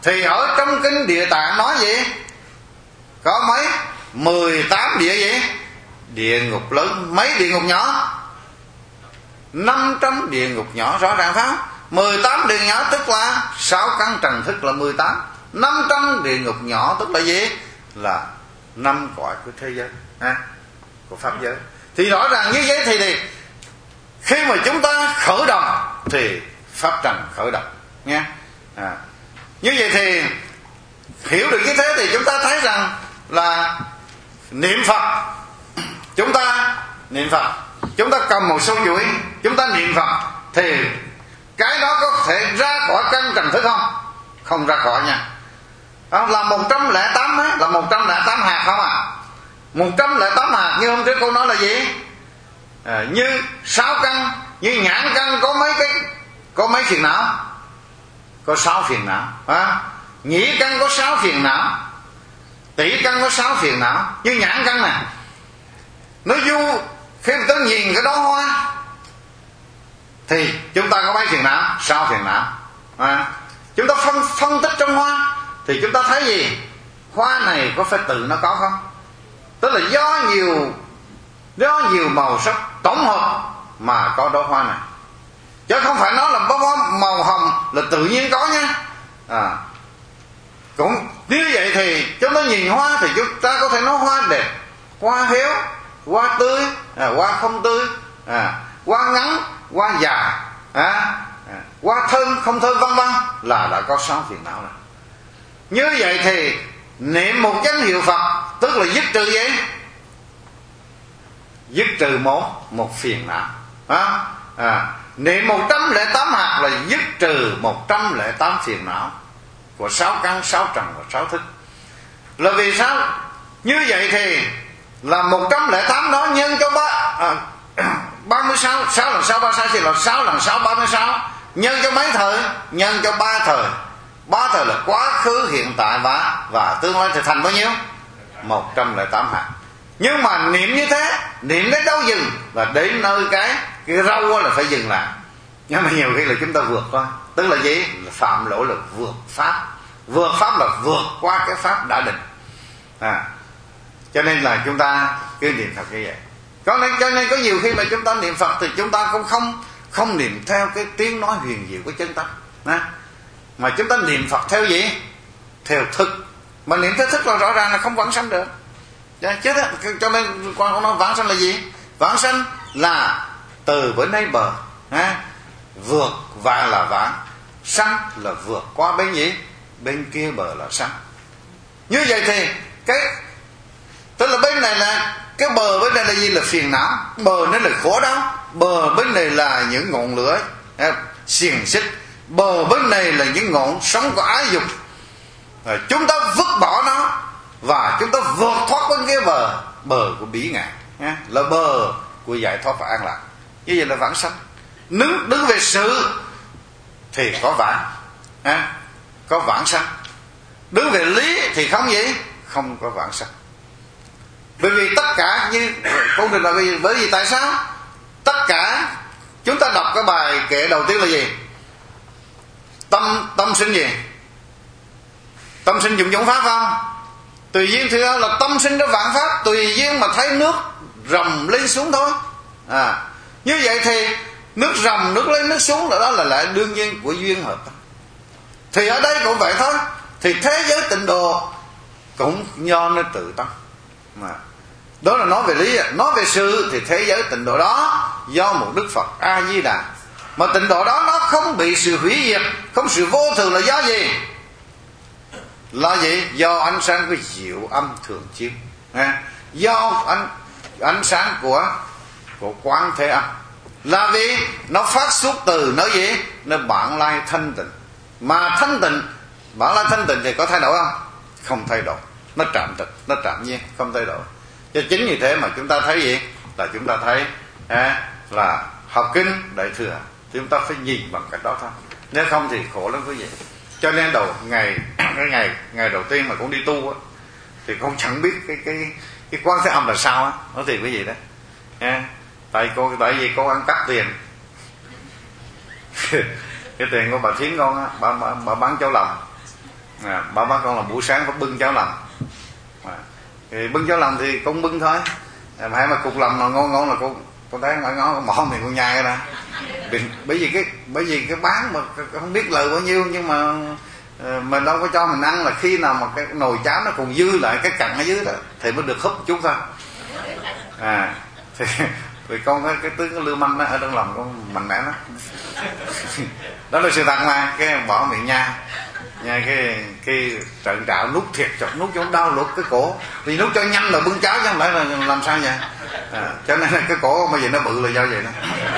Thì ở trong kinh Địa Tạng nói gì? Có mấy? mười tám địa gì? Địa ngục lớn. Mấy địa ngục nhỏ? năm trăm địa ngục nhỏ, rõ ràng phải không? mười tám địa ngục nhỏ tức là sáu căn trần thức là mười tám. năm trăm địa ngục nhỏ tức là gì? Là năm cõi của thế giới, à, của pháp giới. Thì rõ ràng như vậy thì, thì khi mà chúng ta khởi động thì pháp trần khởi động nha. À, như vậy thì hiểu được như thế thì chúng ta thấy rằng là niệm Phật, chúng ta niệm Phật, chúng ta cầm một sâu chuỗi, chúng ta niệm Phật thì cái đó có thể ra khỏi căn trần thức không? Không ra khỏi nha. À, là một trăm lẻ tám ấy, là một trăm lẻ tám hạt không à? một trăm lẻ tám hạt như hôm trước cô nói là gì? À, như sáu căn, như nhãn căn có mấy cái, có mấy phiền não? Có sáu phiền não. À, nhĩ căn có sáu phiền não, tỷ căn có sáu phiền não. Như nhãn căn này, nó du khi mà ta nhìn cái đó hoa thì chúng ta có mấy phiền não? Sáu phiền não. À, chúng ta phân, phân tích trong hoa thì chúng ta thấy gì? Hoa này có phải tự nó có không? Tức là do nhiều do nhiều màu sắc tổng hợp mà có đóa hoa này, chứ không phải nó là bó hoa màu hồng là tự nhiên có nha. À, cũng như vậy thì chúng ta nhìn hoa thì chúng ta có thể nói hoa đẹp, hoa héo, hoa tươi, à, hoa không tươi, à, hoa ngắn, hoa dài, à, à, hoa thơm không thơm vân vân, là đã có sáu phiền não rồi. Như vậy thì niệm một danh hiệu Phật tức là dứt trừ gì? Dứt trừ một một phiền não. À, à, niệm một trăm lẻ tám hạt là dứt trừ một trăm lẻ tám phiền não của sáu căn, sáu trần và sáu thức. Là vì sao? Như vậy thì là một trăm lẻ tám đó nhân cho ba, à, ba mươi sáu, sáu lần sáu ba mươi sáu thì là sáu lần sáu ba mươi sáu, nhân cho mấy thời? Nhân cho ba thời. Ba thời là quá khứ, hiện tại và và tương lai thì thành bao nhiêu? một trăm lẻ tám hạt. Nhưng mà niệm như thế, niệm đến đâu dừng? Là đến nơi cái cái râu là phải dừng lại. Nhưng mà nhiều khi là chúng ta vượt qua. Tức là gì? Là phạm lỗi là vượt pháp. Vượt pháp là vượt qua cái pháp đã định. À, cho nên là chúng ta cứ niệm Phật như vậy. Cho nên, cho nên có nhiều khi mà chúng ta niệm Phật thì chúng ta cũng không không niệm theo cái tiếng nói huyền diệu của chân tâm. À, mà chúng ta niệm Phật theo gì? Theo thức. Mà niệm theo thức là rõ ràng là không vãng sanh được. Chứ đó, cho nên quan ông nói vãng sanh là gì? Vãng sanh là từ bên đây bờ, à, vượt và là vãng, sanh là vượt qua bên gì? Bên kia bờ là sanh. Như vậy thì cái tức là bên này là cái bờ, bên này là gì? Là phiền não. Bờ nó là khổ đau. Bờ bên này là những ngọn lửa à, xiềng xích. Bờ bên này là những ngọn sóng của ái dục. À, chúng ta vứt bỏ nó và chúng ta vượt thoát bên cái bờ, bờ của bỉ ngạn, à, là bờ của giải thoát và an lạc. Như vậy là vãng sanh. Đứng đứng về sự thì có vãng, à, có vãng sanh. Đứng về lý thì không gì? Không có vãng sanh. Bởi vì tất cả như công trình là vì, bởi vì tại sao? Tất cả chúng ta đọc cái bài kệ đầu tiên là gì? Tâm tâm sinh gì? Tâm sinh dụng dụng pháp không? Tùy duyên thì là tâm sinh ra vạn pháp, tùy duyên mà thấy nước rầm lên xuống thôi. À, như vậy thì nước rầm, nước lên, nước xuống là đó là lại đương nhiên của duyên hợp. Thì ở đây cũng vậy thôi. Thì thế giới tịnh độ cũng do nó tự tăng. Mà đó là nói về lý. Nói về sự thì thế giới tịnh độ đó do một Đức Phật A Di Đà. Mà tịnh độ đó nó không bị sự hủy diệt, không sự vô thường là do gì? Là gì? Do ánh sáng của diệu âm thường chiếu, à, do ánh ánh sáng của của quán thế âm. Là vì nó phát xuất từ nó gì? Nó bản lai thanh tịnh. Mà thanh tịnh, bản lai thanh tịnh thì có thay đổi không? Không thay đổi. Nó trạm tịch, nó trạm nhiên, không thay đổi. Cho chính vì thế mà chúng ta thấy gì? Là chúng ta thấy à, là học kinh Đại Thừa thì chúng ta phải nhìn bằng cách đó thôi. Nếu không thì khổ lắm quý vị. Cho nên đầu ngày cái ngày ngày đầu tiên mà cũng đi tu á, thì con chẳng biết cái cái cái quán thế âm là sao á, nói thiệt cái gì đó. À, tại cô tại vì cô ăn cắp tiền cái tiền của bà Thiến con á, bà, bà, bà bán chỗ lòng, À, ba bác con là buổi sáng phải bưng cháo lòng. À, thì bưng cháo lòng thì con bưng thôi. À, hay mà cục lòng nào ngon ngon là con con thấy ngó ngó con bỏ thì con nhai ra. Bởi vì cái bởi vì cái bán mà không biết lời bao nhiêu, nhưng mà mình đâu có cho mình ăn, là khi nào mà cái nồi cháo nó còn dư lại cái cặn ở dưới đó thì mới được húp chút thôi. À thì vì con cái, cái tướng cái lưu manh đó ở trong lòng con mạnh mẽ đó. Đó là sự thật mà. Cái bỏ miệng nha nha cái cái trận trạo nút thiệt chọc, nút cho đau lụt cái cổ, vì nút cho nhanh là bưng cháo chứ không phải là làm sao vậy. À, cho nên là cái cổ bây giờ nó bự là do vậy đó.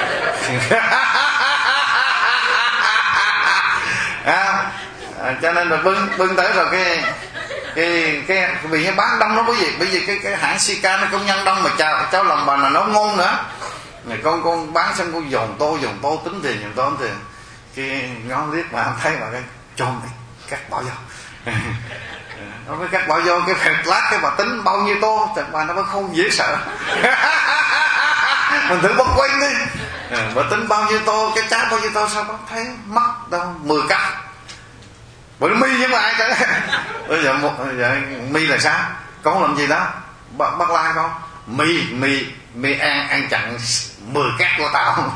À, à, cho nên là bưng bưng tới rồi cái cái cái vì cái bán đông nó có gì, bởi vì cái cái hãng Sika nó công nhân đông mà cháo cháo lòng bà là nó ngon nữa. Này con con bán xong con dồn tô dồn tô tính tiền dồn tô tính tiền, cái ngó liếc mà không thấy mà cái chôn đi cắt bỏ vô. Nó mới cắt bỏ vô cái lát cái bà tính bao nhiêu tô, thật bà nó mới không dễ sợ. Mình thử bóc quanh đi. À, bà tính bao nhiêu tô, cái cháo bao nhiêu tô, sao bác thấy mất đâu mười cắt. Bởi mi nhưng mà ai cả. Bây giờ một giờ mi là sao? Con làm gì đó? Bắt bắt like con. Mi mi mi ăn ăn chặn mười cắt của tao.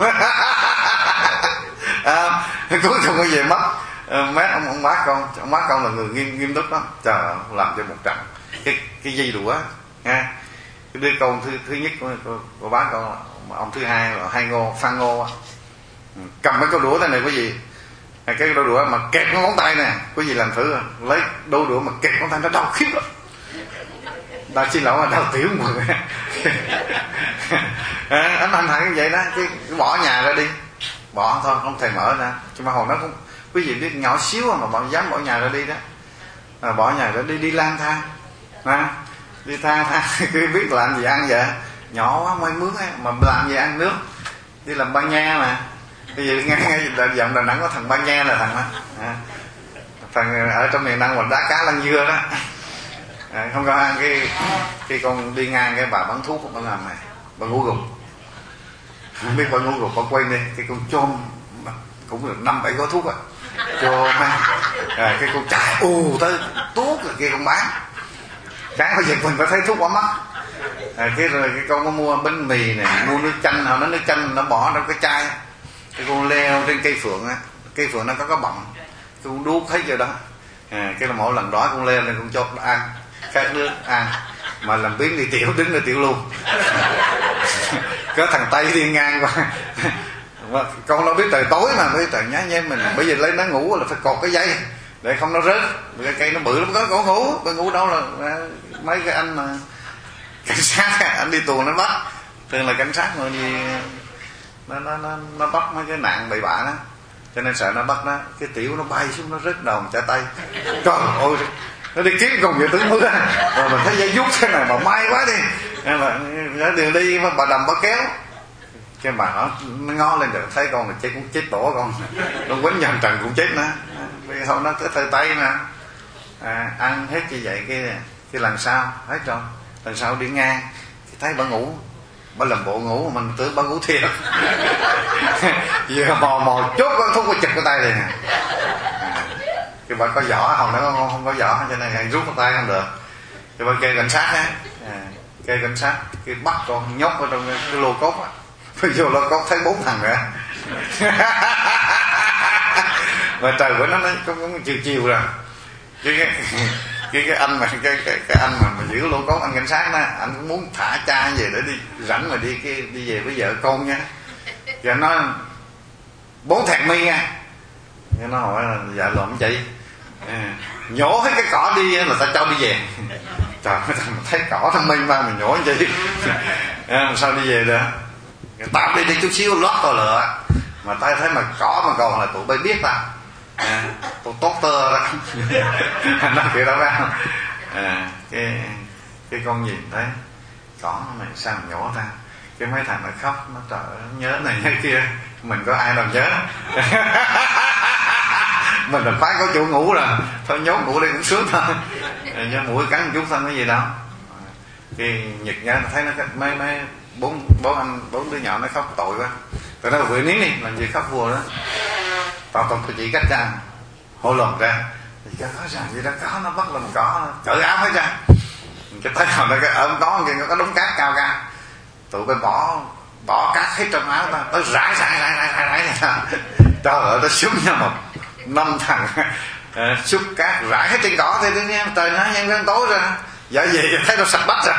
À, cuối cùng có về mất. À, mấy ông ông bác con, ông bác con là người nghiêm nghiêm túc lắm. Trời ơi, làm cho một trận. Cái cái dây đũa nha. Cái đứa con thứ thứ nhất của, của, của bác con, ông thứ hai là hai ngô Phan Ngô, cầm mấy cái đũa thế này có gì, cái đôi đũa mà kẹp cái ngón tay nè, có gì làm thử lấy đôi đũa mà kẹp ngón tay nó đau khiếp lắm. Đau xin lỗi mà đau tiểu mười. À, anh anh hẳn như vậy đó, cái bỏ nhà ra đi, bỏ thôi không thèm mở ra. Nhưng mà hồi đó cũng quý vị biết nhỏ xíu mà bọn dám bỏ nhà ra đi đó. À, bỏ nhà ra đi đi lang thang, à, đi tha tha cứ biết làm gì ăn vậy, nhỏ quá mới mướn ấy, mà làm gì ăn nước, đi làm ban nha mà. Bây giờ nghe nghe giọng Đà Nẵng có thằng ban nha là thằng đó, à, thằng ở trong miền Nam mà đá cá lăn dưa đó. À, không có ăn cái khi con đi ngang cái bà bán thuốc bà làm này, bà ngủ gục, không biết bà ngủ gục bà quay đi cái con chôm cũng được năm bảy gói thuốc à, chôm à, cái con chạy ù tới thuốc rồi kia con bán. Sáng bây giờ mình phải thấy thuốc quá mất. À, cái rồi cái con có mua bánh mì này, mua nước chanh, họ nói nước chanh nó bỏ trong cái chai. Cái con leo trên cây phượng á, cây phượng nó có cái bọng, con đuốc thấy chưa đó. À, cái là mỗi lần đó con leo lên con cho ăn, khát nước ăn, mà làm biến đi tiểu đứng đi tiểu luôn. Có thằng Tây đi ngang qua, con đâu biết trời tối mà biết trời nhá nhé mình bây giờ lấy nó ngủ là phải cột cái dây để không nó rớt, cái cây nó bự lắm, có cổ ngủ, con ngủ đâu là mấy cái anh mà cảnh sát anh đi tù nó bắt, thường là cảnh sát mà đi nó nó nó nó bắt mấy cái nạn bậy bạ đó, cho nên sợ nó bắt nó cái tiểu nó bay xuống nó rớt đầu trả tay, trời ơi nó đi kiếm cùng về tướng mưa rồi mình thấy dây rút thế này mà may quá đi, nên là nó đường đi mà bà đầm bà kéo cái bà nó, nó ngó lên được thấy con là chết cũng chết tổ con, con quýnh nhầm trần cũng chết nữa, vì thôi nó cái thời tay nè, à, ăn hết như vậy cái cái lần sau hết rồi, lần sau đi ngang thấy bà ngủ, bà làm bộ ngủ mà mình tưởng bà ngủ thiệt. Giờ mò mò chốt con thuốc có chụp cái tay này nè, à, cái bà có vỏ hồng nó không, không có vỏ cho nên rút cái tay không được, thì bà kêu cảnh sát á, à, kêu cảnh sát cái bắt con nhốt ở trong cái, cái lô cốt á, bây giờ lô cốt thấy bốn thằng nữa. Mà trời của nó nó cũng chiều chiều rồi, cái cái cái, cái anh mà cái, cái cái anh mà, mà giữ lô cốt anh cảnh sát đó, anh cũng muốn thả cha về để đi rảnh mà đi cái đi về với vợ con nha, và nó bốn thằng mi nha, nó hỏi là dạ lộn chị, à, nhổ hết cái cỏ đi là ta cho đi về. Trời ơi, thấy cỏ thằng minh mà mình nhổ anh chị, à, sao đi về được, tao đi đi chút xíu lót tôi lựa, mà tao thấy mà cỏ mà còn là tụi bay biết ta, à, tụi tốt tơ đó. Nó kiểu đó ra, à, cái cái con nhìn thấy cỏ này sao mà nhổ ra, cái mấy thằng nó khóc, nó trời ơi, nhớ này nhớ kia, mình có ai đâu nhớ. Mình là phải có chỗ ngủ rồi, thôi nhốt ngủ đây cũng sướng thôi, nhớ mũi cắn một chút thôi cái gì đâu. Cái Nhật nhớ thấy nó mấy mấy bốn bốn anh bốn đứa nhỏ nó khóc tội quá, tụi nó quỵ nín đi làm gì khóc vua đó, tao tao chỉ cách ra hô lồng ra thì cái có rằng gì đó có nó bắt làm có cởi áo hết ra cái tay nào nó cái ôm có kia có đống cát cao cao tụi bay bỏ bỏ cát hết trong áo ta nó rải rải rải rải rải rải trời ơi nó xuống nhau một năm thằng xúc cát rải hết trên cỏ thì tự nhiên trời nó nhanh lên tối ra dạ gì thấy nó sạch bách rồi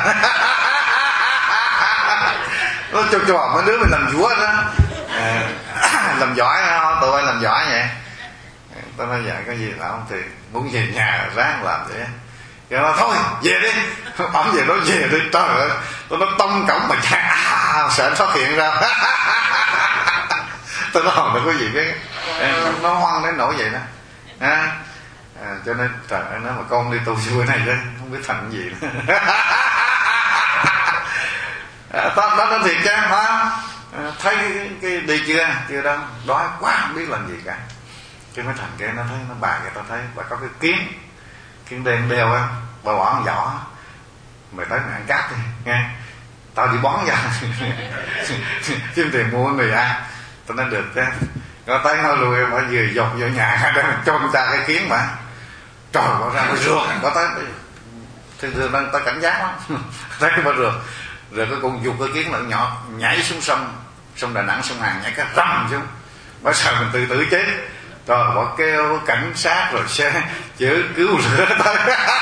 nó cho cho mấy đứa mình làm vúa đó à, làm giỏi tụi bay làm giỏi vậy tao nói dạ có gì là không thì muốn về nhà ráng làm vậy cái nó thôi về đi ông về nó về đi trời ơi tôi nó tông cổng mà cha à, sợ anh phát hiện ra tôi nói không có gì biết nó hoang đến nỗi vậy đó à, à, cho nên trời ơi nói mà con đi tu vui này chứ không biết thành gì nữa. À, đó, đó, đó thiệt chứ hả à, thấy cái, cái đi chưa chưa đâu đói quá không biết làm gì cả cái mấy thằng kia nó thấy nó bà kia tao thấy bà có cái kiếm kiếm đen đeo á bà bỏ con vỏ mày tới mày ăn cát đi nghe tao đi bón ra kiếm tiền mua mì ăn tao nói được chứ nó tới nó lùi mà vừa dọc vô nhà để cho người ta cái kiếm mà trời bỏ ra nó rượt có tới thường thường đang tao cảnh giác lắm thấy cái bà rượt rồi cái con dục cái kiến lợn nhỏ nhảy xuống sông sông Đà Nẵng sông Hàn nhảy cái rầm xuống bà sợ mình tự tử chết rồi bỏ kêu cảnh sát rồi xe chữa cứu lửa tới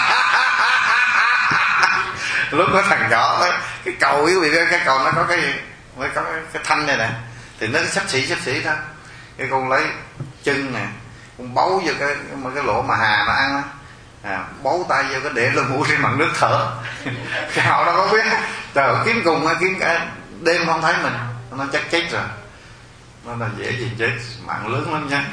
lúc có thằng nhỏ đó cái cầu quý vị cái cầu nó có cái gì mới có cái, cái thanh này nè thì nó xấp xỉ xấp xỉ thôi cái con lấy chân nè con bấu vô cái cái lỗ mà hà nó ăn á à, bấu tay vô cái để lên mũi trên bằng nước thở cái họ đâu có biết trời kiếm cùng kiếm cả đêm không thấy mình nó chắc chết rồi nó là dễ gì chết mạng lớn lắm nha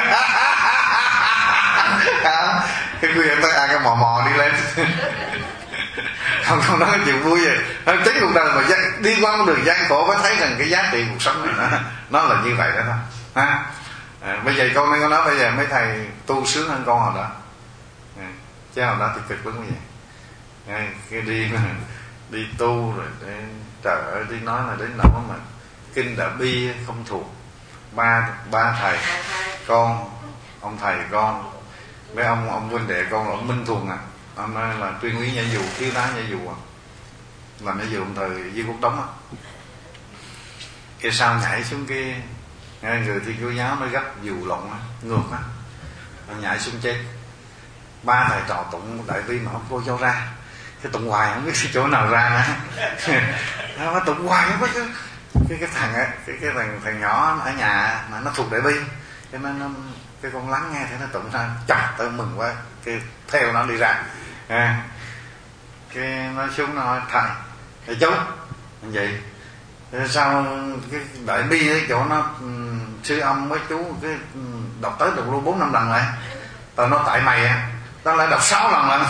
à, cái quyền tới ai cái mò mò đi lên không không nói chuyện vui vậy nó chết cuộc đời mà đi qua con đường gian khổ mới thấy rằng cái giá trị cuộc sống này nó, nó là như vậy đó thôi ha à, bây giờ con mới có nói bây giờ mấy thầy tu sướng hơn con hồi đó à, chứ hồi đó thì cực lắm như vậy à, cái đi đi tu rồi để, trời ơi đi nói là đến nỗi mà kinh Đại Bi không thuộc ba ba thầy con ông thầy con mấy ông ông huynh đệ con là ông Minh Thuần à ông nói là tuyên úy nhảy dù thiếu tá nhảy dù à làm nhảy dù ông thời Di Quốc Đống á cái sao nhảy xuống cái người thi cô giáo nó gấp dù lộn á ngược á nó nhảy xuống chết ba thầy trò tụng Đại Bi mà ông cô cho ra cái tụng hoài không biết chỗ nào ra nữa nó tụng hoài không biết cái cái, cái thằng á cái cái thằng thằng nhỏ ở nhà mà nó thuộc Đại Bi cho nên nó cái con lắng nghe thấy nó tụng ra chặt tôi mừng quá cái theo nó đi ra à, cái nó xuống nó hỏi thầy thầy chú vậy sao cái Đại Bi ấy chỗ nó um, sư ông với chú cái um, đọc tới đọc luôn bốn năm lần lại tao nói tại mày á tao lại đọc sáu lần lần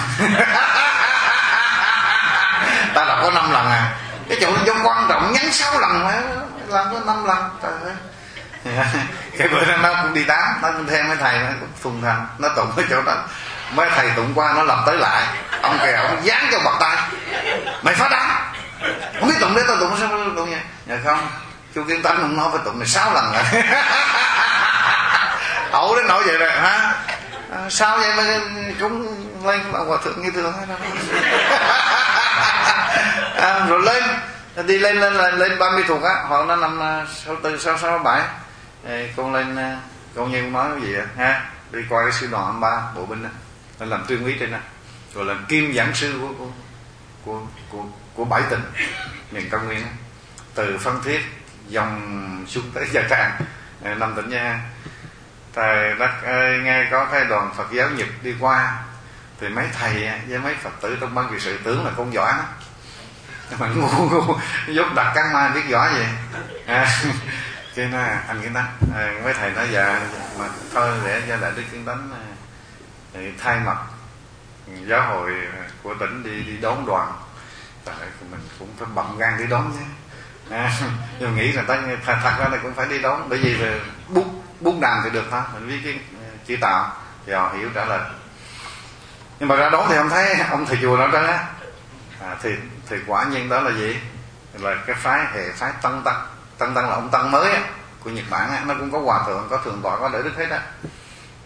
tao đọc có năm lần à cái chỗ nó quan trọng nhắn sáu lần mà làm có năm lần trời ơi cái bữa đó nó cũng đi tám nó cũng theo mấy thầy nó cũng phùng thành nó tụng cái chỗ đó mấy thầy tụng qua nó lập tới lại ông kìa ông dán cho bật tay mày phá đám không biết tụng đấy tao tụng sao tụng nha dạ không chú Kiến Tánh không nói phải tụng này sáu lần rồi ẩu đến nỗi vậy rồi hả à, sao vậy mà cũng lên là hòa thượng như thường à, rồi lên đi lên lên lên, lên ba mươi thuộc á họ nó năm sáu tư sáu sáu bảy con lên con như con nói cái gì vậy ha đi qua cái sư đoàn ba bộ binh đó lên làm tuyên úy trên đó rồi làm kim giảng sư của của của của, của Bảy Tỉnh miền Cao Nguyên đó. Từ Phan Thiết dòng xuống tới Nha Trang năm tỉnh nha thầy đất ơi, nghe có cái đoàn Phật giáo Nhật đi qua thì mấy thầy với mấy Phật tử trong ban trị sự tưởng là con giỏi đó mà ngu ngu dốt đặt căng mai biết giỏi vậy à, cái nó anh Kiến Tánh à, mấy thầy nói dạ mà thôi để cho Đại Đức Kiến Tánh thì thay mặt giáo hội của tỉnh đi đi đón đoàn trời ơi, mình cũng phải bận gan đi đón chứ à, nhưng nghĩ là ta thật, thật ra là cũng phải đi đón bởi vì là bút bút đàn thì được thôi mình viết cái chữ tạo thì họ hiểu trả lời nhưng mà ra đón thì không thấy ông thầy chùa nào đó à, thì thì quả nhiên đó là gì là cái phái hệ phái Tân Tăng Tân Tăng là ông Tăng mới á, của Nhật Bản á, nó cũng có hòa thượng có thượng tọa có Đại Đức hết á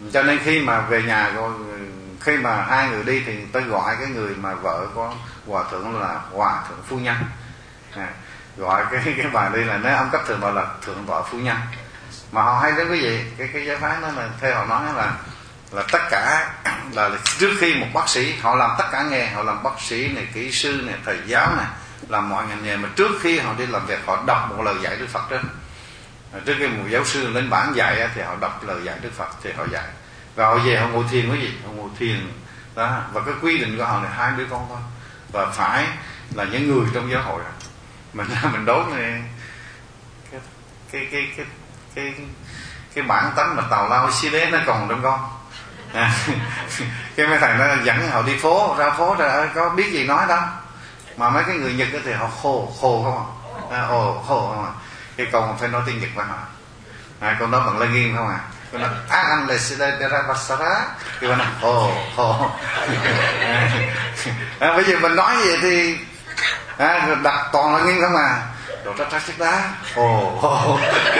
Cho nên khi mà về nhà rồi, khi mà hai người đi thì tôi gọi cái người mà vợ có hòa thượng là hòa thượng phu nhân, à, gọi cái cái bà đi là nếu ông cấp thường gọi là thượng tọa phu nhân. Mà họ hay đến cái gì, cái cái giáo phái đó là theo họ nói là là tất cả là, là trước khi một bác sĩ họ làm tất cả nghề, họ làm bác sĩ này, kỹ sư này, thầy giáo này, làm mọi ngành nghề, mà trước khi họ đi làm việc họ đọc một lời dạy Đức Phật đó. Trước khi một giáo sư lên bảng dạy thì họ đọc lời dạy Đức Phật thì họ dạy, và họ về họ ngồi thiền cái gì, họ ngồi thiền đó. Và cái quy định của họ là hai đứa con thôi, và phải là những người trong giáo hội. Mình mình đố này, cái cái cái cái cái cái bản tánh mà tào lao xí đế nó còn trong con. À, cái mấy thằng nó dẫn họ đi phố, ra phố ra có biết gì nói đâu, mà mấy cái người Nhật thì họ khô khô không à, ồ khô không à. Cái câu phải nói tiếng Nhật mà họ, à, câu nói bằng lê nghiêm không à, câu nói á anh là sẽ đây ra basara, cái câu nói ồ ồ. À, bây giờ mình nói gì thì à, đặt toàn là nghiêm không à, đồ trách trách đá ồ ồ.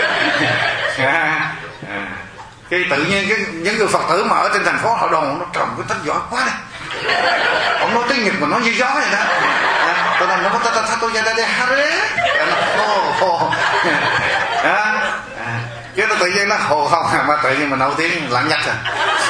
À, à. Cái tự nhiên cái những người Phật tử mà ở trên thành phố họ đồn nó trồng cái thích giỏi quá đấy, ông nói tiếng Nhật mà nói như gió vậy đó. À, tôi nói nó có ta ta tôi ra đây đây ha đấy, hồ hồ. Cái nó tự nhiên nó hồ không mà tự nhiên mình nổi tiếng lặng nhắc à.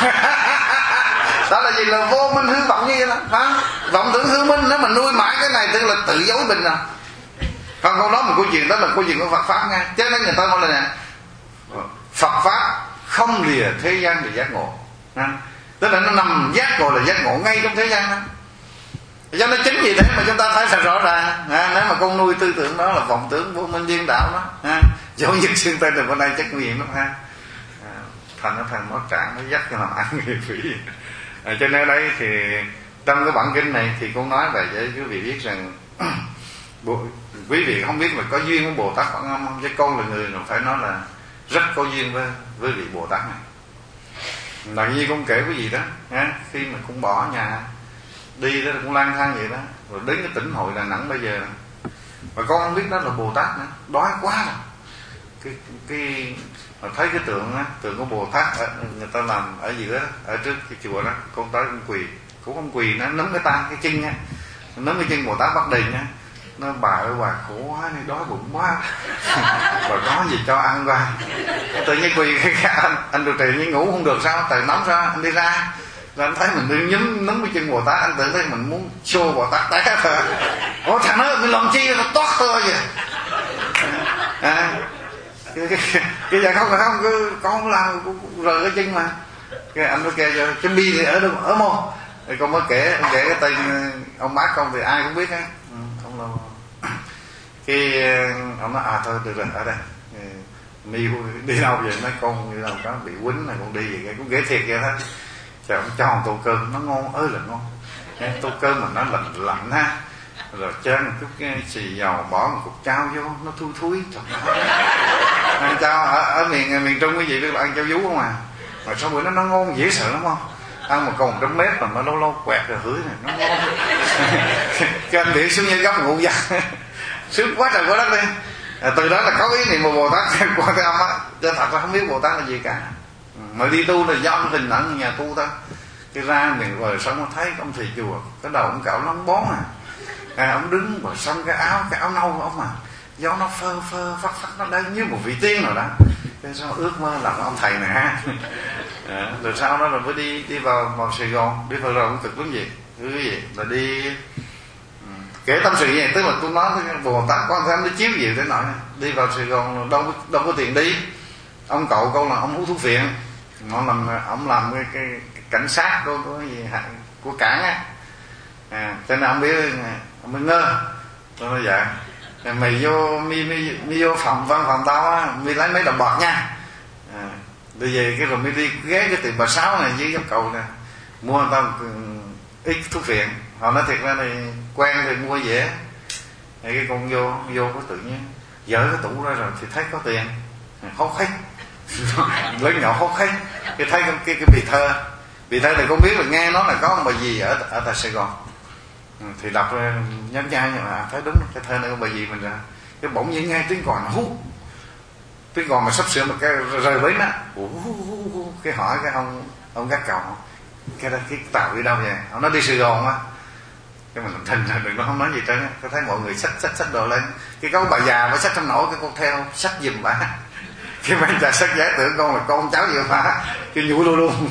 Đó là gì, là vô minh hư vọng như vậy đó, hả? Vọng tưởng hư minh, nếu mà nuôi mãi cái này tức là tự dối mình à. Còn câu đó một câu chuyện đó là câu chuyện của Phật pháp nha. Cho nên người ta nói là nè, Phật pháp không lìa thế gian để giác ngộ, à, tức là nó nằm giác ngộ là giác ngộ ngay trong thế gian đó. Cho nên chính vì thế mà chúng ta thấy thật rõ ràng, à, nếu mà con nuôi tư tưởng đó là vọng tưởng vô minh điên đạo đó, à, dẫu nhật xuyên tên là bữa nay chắc nguy hiểm lắm ha. À, thành nó thành nó trạng nó dắt cho làm ăn nghiệp quỷ. À, cho nên đây thì trong cái bản kinh này thì con nói về để quý vị biết rằng bộ, quý vị không biết là có duyên với Bồ Tát Quan Âm không, chứ con là người phải nói là rất có duyên với với vị Bồ Tát này. Là như con kể cái gì đó, ha? Khi mà con bỏ nhà đi đó cũng lang thang vậy đó, rồi đến cái tỉnh hội Đà Nẵng bây giờ, mà con không biết đó là Bồ Tát nữa, đói quá rồi. Cái cái mà thấy cái tượng á, tượng của Bồ Tát ở, người ta làm ở giữa ở trước cái chùa đó, con tới con quỳ, cũng không quỳ, nó nắm cái tay cái chân á, nắm cái chân Bồ Tát Bắc Đình á. Nó bà ơi bà khổ quá, này đói bụng quá, bà có gì cho ăn qua. Tự nhiên quỳ cái anh anh trụ trì như ngủ không được sao, từ nắm ra anh đi ra, rồi anh thấy mình đi nhúm nắm cái chân Bồ Tát, anh tưởng thấy mình muốn show Bồ Tát té thôi. Ủa thằng đó mình làm chi nó toát thôi vậy. À, cái cái cái giờ không là không cứ con không làm rời cái chân mà. Cái anh mới kêu cho cái bi thì ở đâu ở mô. Thì con mới kể kể cái tên ông bác con thì ai cũng biết á. Cái ông nói à thôi được rồi, ở đây mi đi đâu vậy, mấy con đi đâu có bị quýnh này, con đi vậy cái cũng ghế thiệt vậy đó. Trời, ông cho một tô cơm nó ngon ơi là ngon, cái tô cơm mà nó lạnh lạnh ha, rồi trên một chút cái xì dầu bỏ một cục chao vô nó thui thui. Ăn chao ở, ở miền miền Trung cái gì biết ăn chao vú không à, mà sao bữa nó nó ngon dễ sợ lắm không, ăn một còn trăm mét mà nó lâu lâu quẹt rồi hửi này nó ngon. Cái anh bị xuống như góc ngủ giặt sướng quá trời quá đất đi. À, từ đó là có ý niệm một Bồ Tát qua cái âm á, cho thật ra không biết Bồ Tát là gì cả, mà đi tu là do hình ảnh nhà tu thôi. Cái ra miền rồi xong nó thấy ông thầy chùa, cái đầu ông cạo nón bón à, à ông đứng rồi xong cái áo cái áo nâu của ông mà do nó phơ phơ phát phát nó đây như một vị tiên rồi đó. Cái sao ước mơ làm ông thầy này ha. À, rồi sau đó là mới đi đi vào vào Sài Gòn, đi vào rồi ông cực lắm gì cái gì là đi kể tâm sự vậy, tức là tôi nói với Bồ Tát Quan Thế Âm nó chiếu gì thế nói, đi vào Sài Gòn đâu đâu có tiền đi, ông cậu câu là ông hút thuốc phiện, ông làm ông làm cái, cái, cái cảnh sát của của gì của cảng á, à, cho nên ông biết ông mới ngơ, tôi nói dạ, mày vô mi mi mi vô phòng văn phòng tao á, mi lấy mấy đồng bạc nha, à, đi về cái rồi mi đi ghé cái tiệm bà Sáu này dưới dốc cầu nè, mua tao ít thuốc phiện. Họ nói thiệt ra thì quen thì mua dễ. Thì cái con vô vô có tự nhiên dỡ cái tủ ra rồi thì thấy có tiền, khó khách lớn nhỏ khó khách. Cái thấy cái cái, cái bì thơ bì thơ thì con biết là nghe nói là có một bà gì ở ở tại Sài Gòn, thì đọc ra nhám nhai nhưng mà thấy đúng cái thơ này có bà gì mình ra, cái bỗng nhiên nghe tiếng còi nó hú, tiếng còi mà sắp sửa một cái rơi bến á, cái hỏi cái ông ông gác cổng, cái đó cái tàu đi đâu vậy? Ông nói đi Sài Gòn á. Cái mình làm thinh rồi, đừng có không nói gì trơn á. Tôi thấy mọi người xách xách xách đồ lên, cái có bà già mới xách không nổi, cái con theo xách giùm bà. Cái bà già xách giá tưởng con là con cháu gì mà cái nhủ luôn luôn.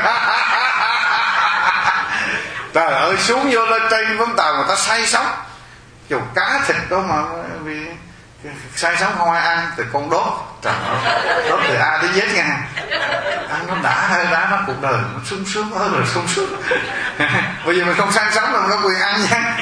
Trời ơi, xuống vô lên trên con tàu người ta say sống, chầu cá thịt đó mà vì say sống không ai ăn, từ con đốt, trời ơi, đốt từ A đến Z nha, ăn nó đã hay đã nó cuộc đời nó sung sướng hơn rồi sung sướng. Bây giờ mình không say sống là mình có quyền ăn nha.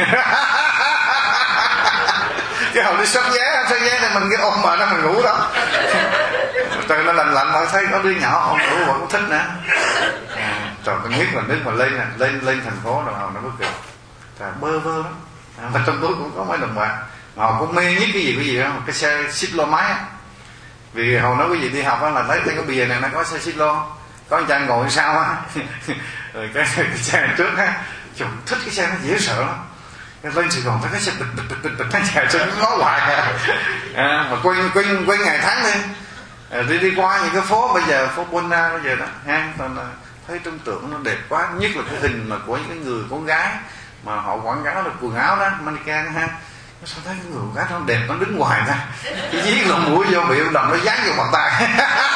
Cái hồi đi sắp vé sắp vé thì mình cái ôm bà nó mình ngủ đó, trời nó lạnh lạnh mà thấy có đứa nhỏ ôm ngủ mà cũng thích nữa. Trời, tôi nhất là nước mà lên lên lên thành phố rồi nó mới cười, trời bơ vơ lắm. À, mà trong tôi cũng có mấy đồng bạn mà họ cũng mê nhất cái gì cái gì đó, cái xe xích lô máy á. Vì hồi nói cái gì đi học á là thấy cái bìa này nó có xe xích lô, có anh trai ngồi sau á. Rồi cái, cái xe trước á, trời thích cái xe nó dễ sợ lắm. Lên Sài Gòn thấy cái xe bịch bịch bịch bịch bịch nó chạy trên nó hoài à, mà quên quên quên ngày tháng đi. À, đi đi qua những cái phố bây giờ phố Buôn bây giờ đó ha, toàn là thấy trong tượng nó đẹp quá, nhất là cái hình mà của những cái người con gái mà họ quảng cáo là quần áo đó mannequin ha, sao thấy cái người con gái nó đẹp nó đứng ngoài ra, cái giết lồng mũi vô bị làm nó dán vô mặt tay.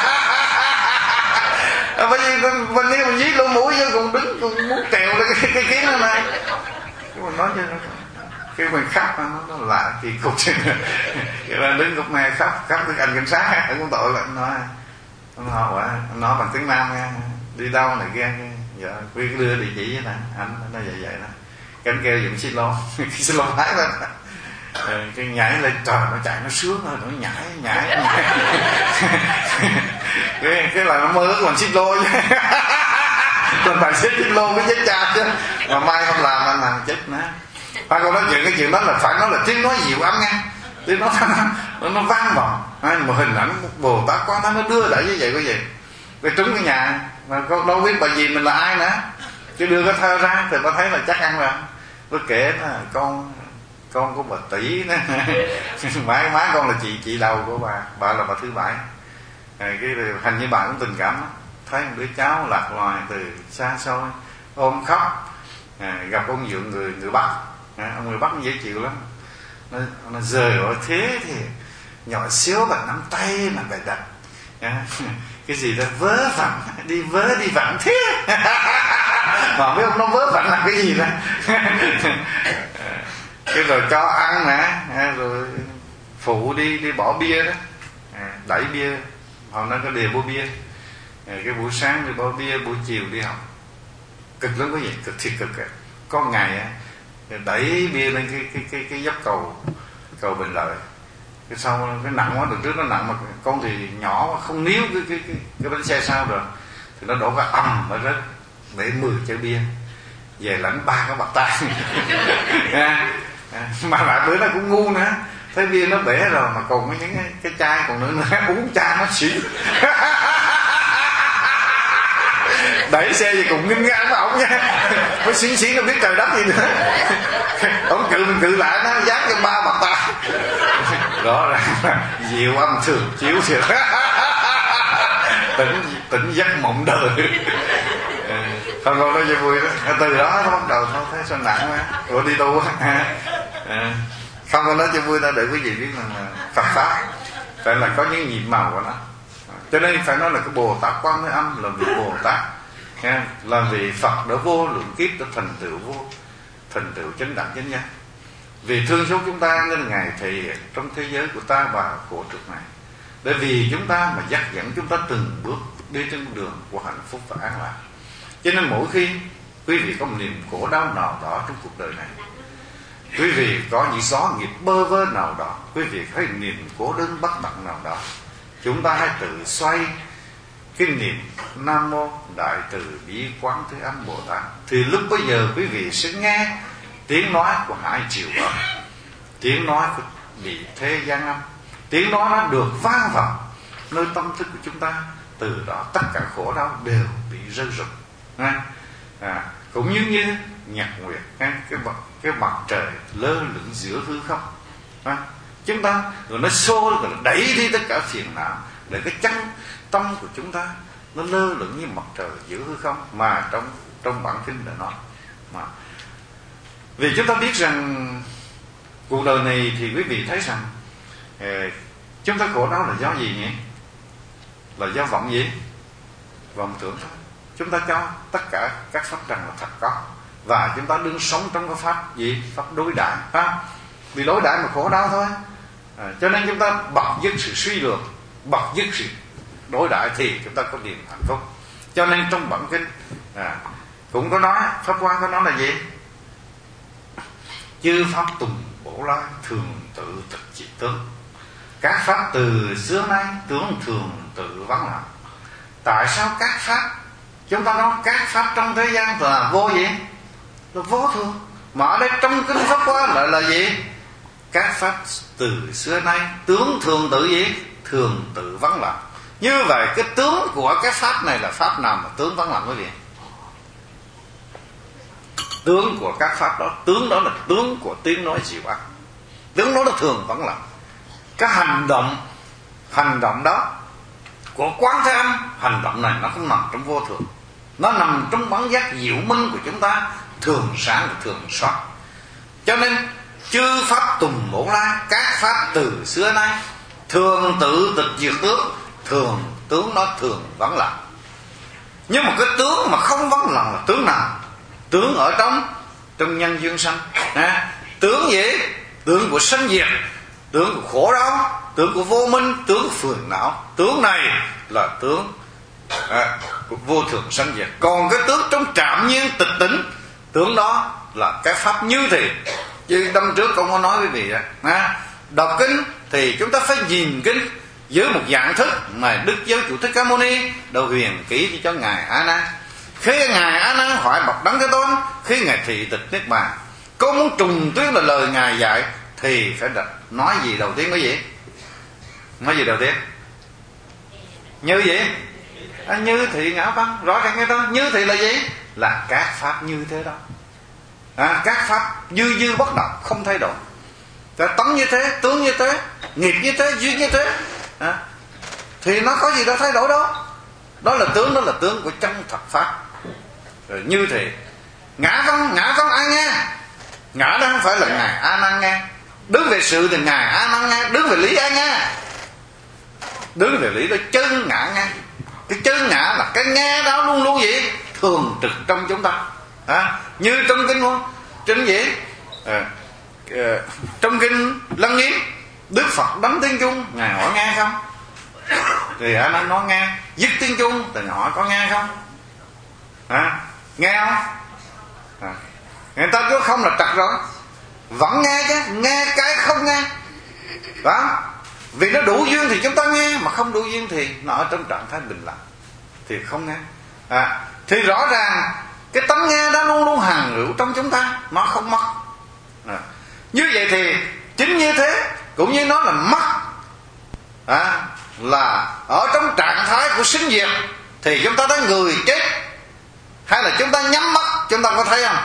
À, bởi vì mình nếu mình giết lỗ mũi vô còn đứng còn muốn trèo lên cái cái kiến đó này, cái mình nói cho nó cái mình khóc nó, nó lạ kỳ cục. Cái là đứng cục này khóc khóc với anh cảnh sát anh cũng tội là anh nói anh hỏi anh nói bằng tiếng Nam nha, đi đâu này kia, dạ quy đưa địa chỉ với nè anh nó vậy vậy nè, cái anh kêu dùng xích lô, cái xích lô lái lên, cái nhảy lên trời nó chạy nó sướng hơn, nó nhảy nhảy, nhảy. cái cái là nó mơ ước làm xích lô chứ. Còn phải xích lô mới chết cha chứ, mà mai không làm anh làm chết nữa. Ba con nói chuyện cái chuyện đó là phải nói là tiếng nói dịu ấm nha, tiếng nói nó nó vang vào, một hình ảnh một Bồ Tát Quán Thánh nó đưa đẩy như vậy có gì, cái trúng cái nhà mà con đâu biết bà gì mình là ai nữa, chứ đưa cái thơ ra thì bà thấy là chắc ăn rồi. Tôi kể là con con của bà Tỷ đó, má má con là chị chị đầu của bà, bà là bà thứ bảy. À, cái hình như bà cũng tình cảm lắm, thấy một đứa cháu lạc loài từ xa xôi ôm khóc. À, gặp ông dượng người người Bắc, à, ông người Bắc dễ chịu lắm, nó, nó rời ở thế thì nhỏ xíu bằng nắm tay mà phải đặt à, cái gì đó vớ vẩn đi vớ đi vẩn thế. Mà biết ông nó vớ vẩn là cái gì đó. Cái rồi cho ăn nè, à, rồi phụ đi đi bỏ bia đó, à, đẩy bia, họ nói có đề bô bia, à, cái buổi sáng đi bỏ bia, buổi chiều đi học, cực lắm cái gì, cực thiệt cực. À. Có ngày á đẩy bia lên cái cái cái cái dốc cầu cầu Bình Lợi, cái sau cái nặng quá, từ trước nó nặng mà con thì nhỏ mà không níu cái cái cái cái bánh xe sau rồi thì nó đổ cái ầm mà rớt để mười chai bia về lãnh ba cái bạc tay. À, à, mà lại bữa nó cũng ngu nữa, thấy bia nó bể rồi mà còn có những cái, cái chai còn nữa nữa uống chai nó xỉn. Đẩy xe gì cũng nghinh ngang với ổng nha, mới xỉn xỉn nó biết trời đất gì nữa. Ổng cự mình cự lại nó dán cho ba bàn tay. Rõ ràng là diệu âm thường chiếu thiệt. Tỉnh tỉnh giấc mộng đời. Không còn nói gì vui đó. Từ đó nó bắt đầu thôi thấy sao nặng quá, rồi đi tu. Không còn nói cho vui ta để quý vị biết là Phật pháp phải là có những nhiệm màu của nó. Cho nên phải nói là cái Bồ Tát Quan Thế Âm là vị Bồ Tát, là vị Phật đã vô lượng kiếp đã thành tựu vô thành tựu chánh đẳng chánh giác. Vì thương xót chúng ta nên Ngài thể hiện trong thế giới của ta và của trục này, để vì chúng ta mà dắt dẫn chúng ta từng bước đi trên đường của hạnh phúc và an lạc. Cho nên mỗi khi quý vị có một niềm khổ đau nào đó trong cuộc đời này, quý vị có những gió nghiệp bơ vơ nào đó, quý vị có niềm cố đơn bất tận nào đó, chúng ta hãy tự xoay cái niệm Nam Mô Đại Từ Bi Quán Thế Âm Bồ Tát, thì lúc bây giờ quý vị sẽ nghe tiếng nói của hai triệu âm, tiếng nói của vị thế gian âm, tiếng nói nó được vang vọng nơi tâm thức của chúng ta, từ đó tất cả khổ đau đều bị rơi rụng. À, cũng như như nhật nguyệt, cái cái mặt trời lơ lửng giữa hư không, à, chúng ta rồi nó xô rồi nó đẩy đi tất cả phiền não, để cái chân tâm của chúng ta nó lơ lửng như mặt trời giữa hư không, mà trong trong bản kinh đã nói. Mà vì chúng ta biết rằng cuộc đời này thì quý vị thấy rằng eh, chúng ta khổ đau là do gì nhỉ? Là do vọng gì? Vọng tưởng thôi. Chúng ta cho tất cả các pháp trần là thật có, và chúng ta đương sống trong cái pháp gì? Pháp đối đãi. À, vì đối đãi mà khổ đau thôi. À, cho nên chúng ta bật dứt sự suy lược, bật dứt sự đối đãi thì chúng ta có niềm hạnh phúc. Cho nên trong bản kinh à, cũng có nói, Pháp Hoa có nói là gì? Chư pháp tùng bổ lai, thường tự thực chỉ tướng. Các pháp từ xưa nay tướng thường tự vắng lặng. Tại sao các pháp, chúng ta nói các pháp trong thế gian là vô gì? Là vô thường. Mà ở đây trong kinh Pháp Hoa lại là gì? Các pháp từ xưa nay tướng thường tự gì? Thường tự vắng lặng. Như vậy cái tướng của cái pháp này là pháp nào mà tướng vắng lặng quý vị? Tướng của các pháp đó, tướng đó là tướng của tiếng nói dịu ác. Tướng đó là thường vắng lặng. Cái hành động, hành động đó của Quán Thế Âm, hành động này nó không nằm trong vô thường, nó nằm trong bản giác diệu minh của chúng ta, thường sáng và thường soát. Cho nên chư pháp tùng bổ lai, các pháp từ xưa nay thường tự tịch diệt tướng. Thường, tướng nó thường vắng lặng. Nhưng mà cái tướng mà không vắng lặng là tướng nào? Tướng ở trong trong nhân duyên sanh. À, tướng gì? Tướng của sanh diệt, tướng của khổ đau, tướng của vô minh, tướng của phiền não. Tướng này là tướng à, của vô thường sanh diệt. Còn cái tướng trong trạm nhiên tịch tỉnh, tướng đó là cái pháp như thì. Như năm trước con có nói với quý vị à, đọc kinh thì chúng ta phải nhìn kinh với một dạng thức mà Đức Giáo Chủ Thích Ca Mâu Ni đã huyền kỹ cho ngài A Nan. Khi ngài A Nan hỏi bậc Đấng Thế Tôn, khi ngài thị tịch niết bàn, có muốn trùng tuyết là lời ngài dạy thì phải đặt nói gì đầu tiên? Cái gì? Nói gì đầu tiên? Như gì? À, như thị ngã văn. Rõ ràng nghe đó. Như thị là gì? Là các pháp như thế đó. À, các pháp dư dư bất động, không thay đổi. Tánh như thế, tướng như thế, nghiệp như thế, duyên như thế à, thì nó có gì đó thay đổi đó. Đó là tướng, đó là tướng của chân thật pháp. Rồi như thế ngã văn, ngã văn ai nghe? Ngã đó không phải là ngài A Nan nghe. Đứng về sự thì ngài A Nan nghe. Đứng về lý ai nghe? Đứng về lý đó chân ngã nghe. Cái chân ngã là cái nghe đó luôn luôn gì? Thường trực trong chúng ta à, như trong kinh ngôn trên gì à, à, trong kinh Lăng Nghiêm, Đức Phật đấng tiếng chung, ngài hỏi nghe không? Thì A Nan nói nghe. Dứt tiếng chung thì hỏi có nghe không? À, nghe không? À, người ta cứ không là trật rồi. Vẫn nghe chứ, nghe cái không nghe đó. Vì nó đủ duyên thì chúng ta nghe, mà không đủ duyên thì nó ở trong trạng thái bình lặng thì không nghe à, thì rõ ràng cái tánh nghe đó luôn luôn hằng hữu trong chúng ta, nó không mất à. Như vậy thì chính như thế, cũng như nó là mất à, là ở trong trạng thái của sinh diệt, thì chúng ta thấy người chết hay là chúng ta nhắm mắt chúng ta có thấy không?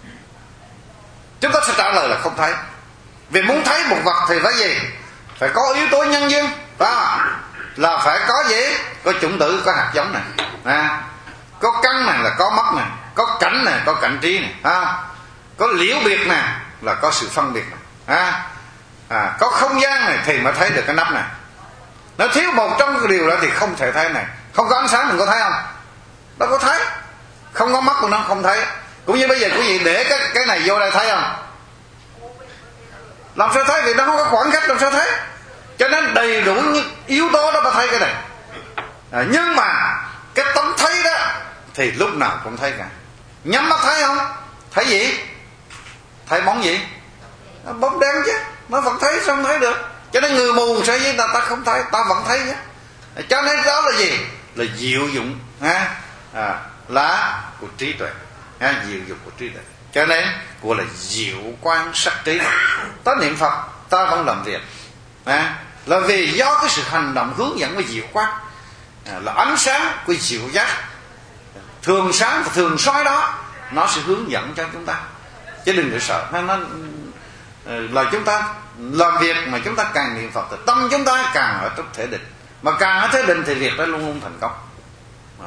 Chúng ta sẽ trả lời là không thấy. Vì muốn thấy một vật thì phải gì? Phải có yếu tố nhân duyên đó, là phải có gì? Có chủng tử, có hạt giống này à, có căn này là có mất này, có cảnh này, có cảnh trí này à, có liễu biệt này là có sự phân biệt này à, à, có không gian này thì mới thấy được cái nắp này. Nó thiếu một trong cái điều đó thì không thể thấy này. Không có ánh sáng mình có thấy không? Đâu có thấy. Không có mắt của nó không thấy. Cũng như bây giờ quý vị để cái, cái này vô đây thấy không? Làm sao thấy? Vì nó không có khoảng cách làm sao thấy. Cho nên đầy đủ những yếu tố đó mới thấy cái này à, nhưng mà cái tấm thấy đó thì lúc nào cũng thấy cả. Nhắm mắt thấy không? Thấy gì? Thấy bóng gì? Bóng đen chứ. Nó vẫn thấy, sao không thấy được? Cho nên người mù sẽ với ta, ta không thấy, ta vẫn thấy chứ. Cho nên đó là gì? Là diệu dụng ha? À, là của trí tuệ ha? Diệu dụng của trí tuệ. Cho nên gọi là diệu quan sắc trí. Ta niệm Phật ta vẫn làm việc à, là vì do cái sự hành động hướng dẫn của diệu quan à, là ánh sáng của diệu giác thường sáng và thường soi đó, nó sẽ hướng dẫn cho chúng ta. Chứ đừng để sợ nó, nó là chúng ta làm việc mà chúng ta càng niệm Phật thì tâm chúng ta càng ở trong thể định, mà càng ở thể định thì việc đó luôn luôn thành công à.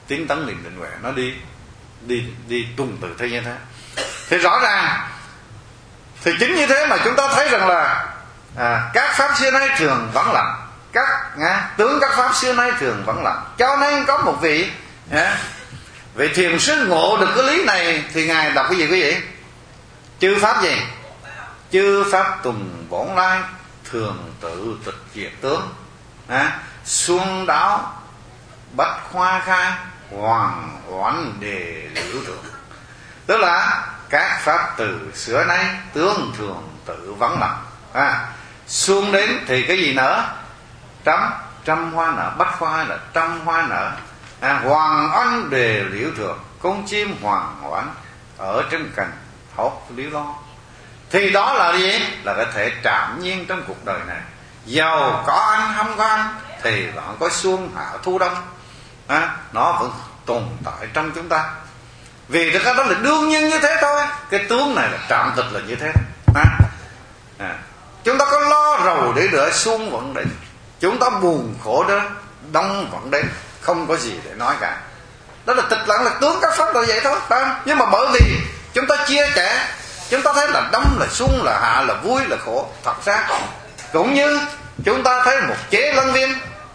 tiến tấn niệm định huệ, nó đi đi đi tuần tự thế như thế. Thì rõ ràng thì chính như thế mà chúng ta thấy rằng là à, các pháp xưa nay thường vắng lặng, các à, tướng các pháp xưa nay thường vắng lặng. Cho nên có một vị à, vị thiền sư ngộ được cái lý này thì ngài đọc cái gì quý vị? Chư pháp gì? Chư pháp tùng bổn lai, thường tự tịch diệt tướng, à, xuân đáo bách hoa khai, hoàng oán đề liễu thượng. Tức là các pháp từ xưa nay tướng thường tự vắng lặng, à, xuân đến thì cái gì nở? Trăm trăm hoa nở, bách hoa là trăm hoa nở, à, hoàng oán đề liễu thượng, con chim hoàng oán ở trên cành hót liễu lo. Thì đó là gì? Là cái thể trạm nhiên trong cuộc đời này. Giàu có ăn không có ăn thì vẫn có xuân hạ thu đông, à, nó vẫn tồn tại trong chúng ta. Vì cái đó là đương nhiên như thế thôi. Cái tướng này là trạm tịch là như thế, à, à. Chúng ta có lo rầu để đợi xuân vẫn đến, chúng ta buồn khổ đó đông vẫn đến, không có gì để nói cả. Đó là tịch lặng, là tướng các pháp là vậy thôi, à. Nhưng mà bởi vì chúng ta chia sẻ, chúng ta thấy là đông là xuân, là hạ là vui là khổ. Thật ra cũng như chúng ta thấy một chế lân viên,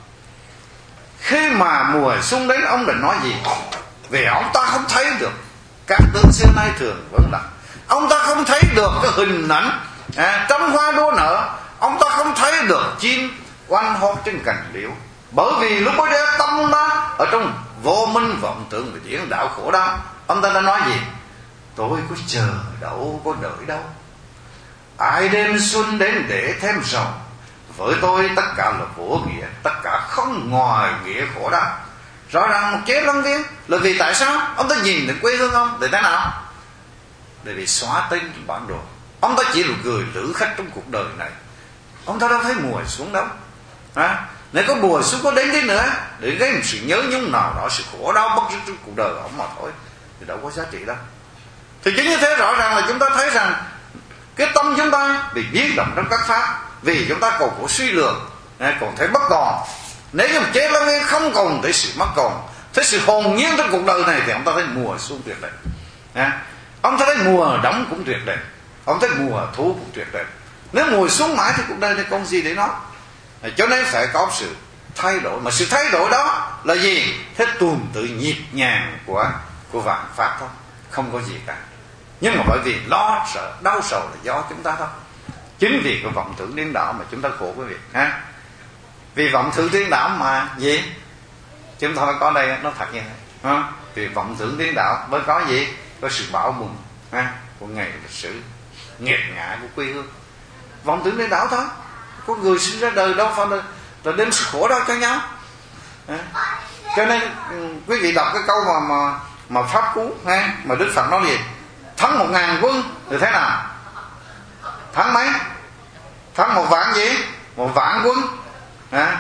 khi mà mùa xuân đến ông định nói gì? Vì ông ta không thấy được các tướng xưa nay thường vẫn lặng, ông ta không thấy được cái hình ảnh à, trăm hoa đua nở, ông ta không thấy được chim oanh hót trên cành liễu. Bởi vì lúc đó tâm nó ở trong vô minh vọng tưởng và điển đạo khổ đau. Ông ta đã nói gì? Tôi có chờ đâu, có đợi đâu. Ai đêm xuân đến để thêm rầu, với tôi tất cả là vô nghĩa, tất cả không ngoài nghĩa khổ đau. Rõ ràng một chế lân viên. Là vì tại sao? Ông ta nhìn đến quê hương ông để thế nào? Để bị xóa tên trên bản đồ. Ông ta chỉ là người lữ khách trong cuộc đời này, ông ta đâu thấy mùa xuống đâu, à, nếu có mùa xuống có đến đi nữa để gây một sự nhớ nhung nào đó, sự khổ đau bất cứ trong cuộc đời của ông mà thôi, thì đâu có giá trị đâu. Thì chính như thế rõ ràng là chúng ta thấy rằng cái tâm chúng ta bị biến động trong các pháp, vì chúng ta còn có suy lường, còn thấy bất còn. Nếu như một chế lân viên không còn thấy sự mất còn, thấy sự hồn nhiên trong cuộc đời này, thì ông ta thấy mùa xuân tuyệt đẹp, à, ông ta thấy mùa đông cũng tuyệt đẹp, ông thấy mùa thu cũng tuyệt đẹp. Nếu mùa xuống mãi thì cuộc đời này còn gì để nói. Cho nên phải có sự thay đổi. Mà sự thay đổi đó là gì? Thế tuần tự nhịp nhàng của của vạn pháp thôi, không có gì cả. Nhưng mà bởi vì lo sợ đau sầu là do chúng ta thôi. Chính vì cái vọng tưởng điên đảo mà chúng ta khổ quý vị, ha. Vì vọng tưởng điên đảo mà gì? Chúng ta mới có đây, nó thật như thế, ha? Vì vọng tưởng điên đảo mới có gì? Có sự bão bùng, ha, của ngày lịch sử nghiệt ngã của quê hương. Vọng tưởng điên đảo thôi. Có người sinh ra đời đâu phải là, là đem sự khổ đau cho nhau, à. Cho nên quý vị đọc cái câu mà mà, mà pháp cú, ha, mà Đức Phật nói gì? Thắng một ngàn quân thì thế nào? Thắng mấy? Thắng một vạn gì? Một vạn quân, à.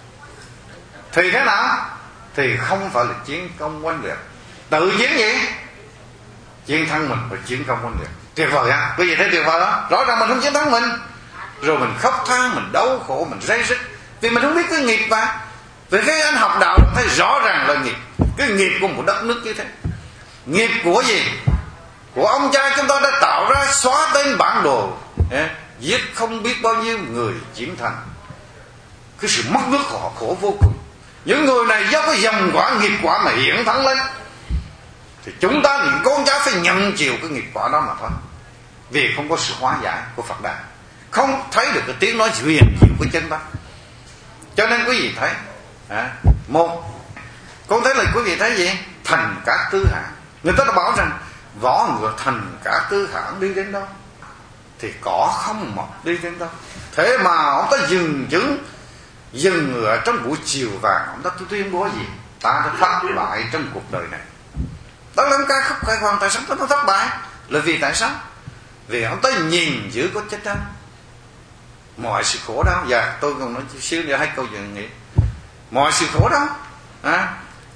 Thì thế nào? Thì không phải là chiến công oanh liệt. Tự chiến gì? Chiến thắng mình và chiến công oanh liệt. Tuyệt vời á, quý vị thấy tuyệt vời đó. Rõ ràng mình không chiến thắng mình, rồi mình khóc than, mình đau khổ, mình dây dứt, vì mình không biết cái nghiệp mà. Vì cái anh học đạo thấy rõ ràng là nghiệp, cái nghiệp của một đất nước như thế. Nghiệp của gì? Của ông cha chúng ta đã tạo ra, xóa tên bản đồ, giết không biết bao nhiêu người chiến thành. Cái sự mất nước của họ khổ vô cùng. Những người này do cái dòng quả nghiệp quả mà hiển thắng lên, thì chúng ta những con cháu phải nhận chịu cái nghiệp quả đó mà thôi. Vì không có sự hóa giải của Phật Đà, không thấy được cái tiếng nói huyền diệu của chân ta. Cho nên quý vị thấy, à, một, con thấy là quý vị thấy gì? Thành các tư hãng. Người ta đã bảo rằng võ ngựa thành các tư hãng đi đến đâu thì cỏ không mọc đi đến đâu. Thế mà ông ta dừng chứng, dừng ngựa trong buổi chiều vàng, ông ta tuyên bố gì? Ta đã thất bại trong cuộc đời này. Đó là ca khúc khai hoàng. Tại sao ta thất bại? Là vì tại sao? Vì ông ta nhìn giữ có chết đâu mọi sự khổ đau. Dạ tôi còn nói chút xíu nữa hai câu chuyện nghĩ. Mọi sự khổ đau, à,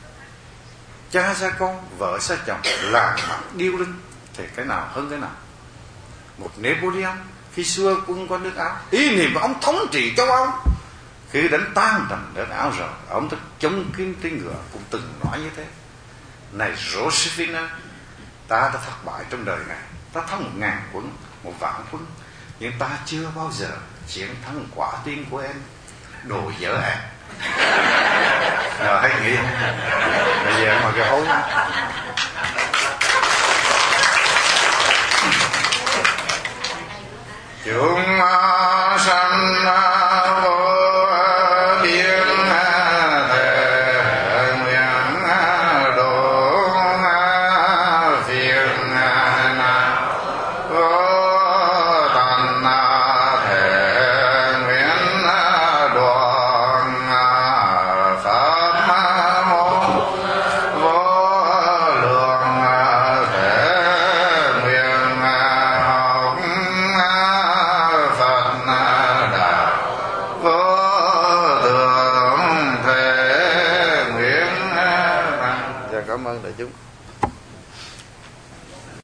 cha xa con, vợ xa chồng, làm mặt điêu linh, thì cái nào hơn cái nào? Một Napoleon khi xưa quân qua nước Áo, ý niệm của ông thống trị châu Âu, khi đánh tan tầm nước Áo rồi, ông ta chống kiếm tên ngựa cũng từng nói như thế. này Josephine, ta đã thất bại trong đời này, ta thắng một ngàn quân, một vạn quân, nhưng ta chưa bao giờ chiến thắng quả tim của em, đồ dở em. Rồi hay nghĩ bây giờ mà cái hối chúng sanh vô biên thể nguyện độ phiền não vô tận thể nguyện đoạn pháp môn vô lượng thể nguyện học Phật đạo vô thượng thể nguyện. Dạ, cảm ơn đại chúng.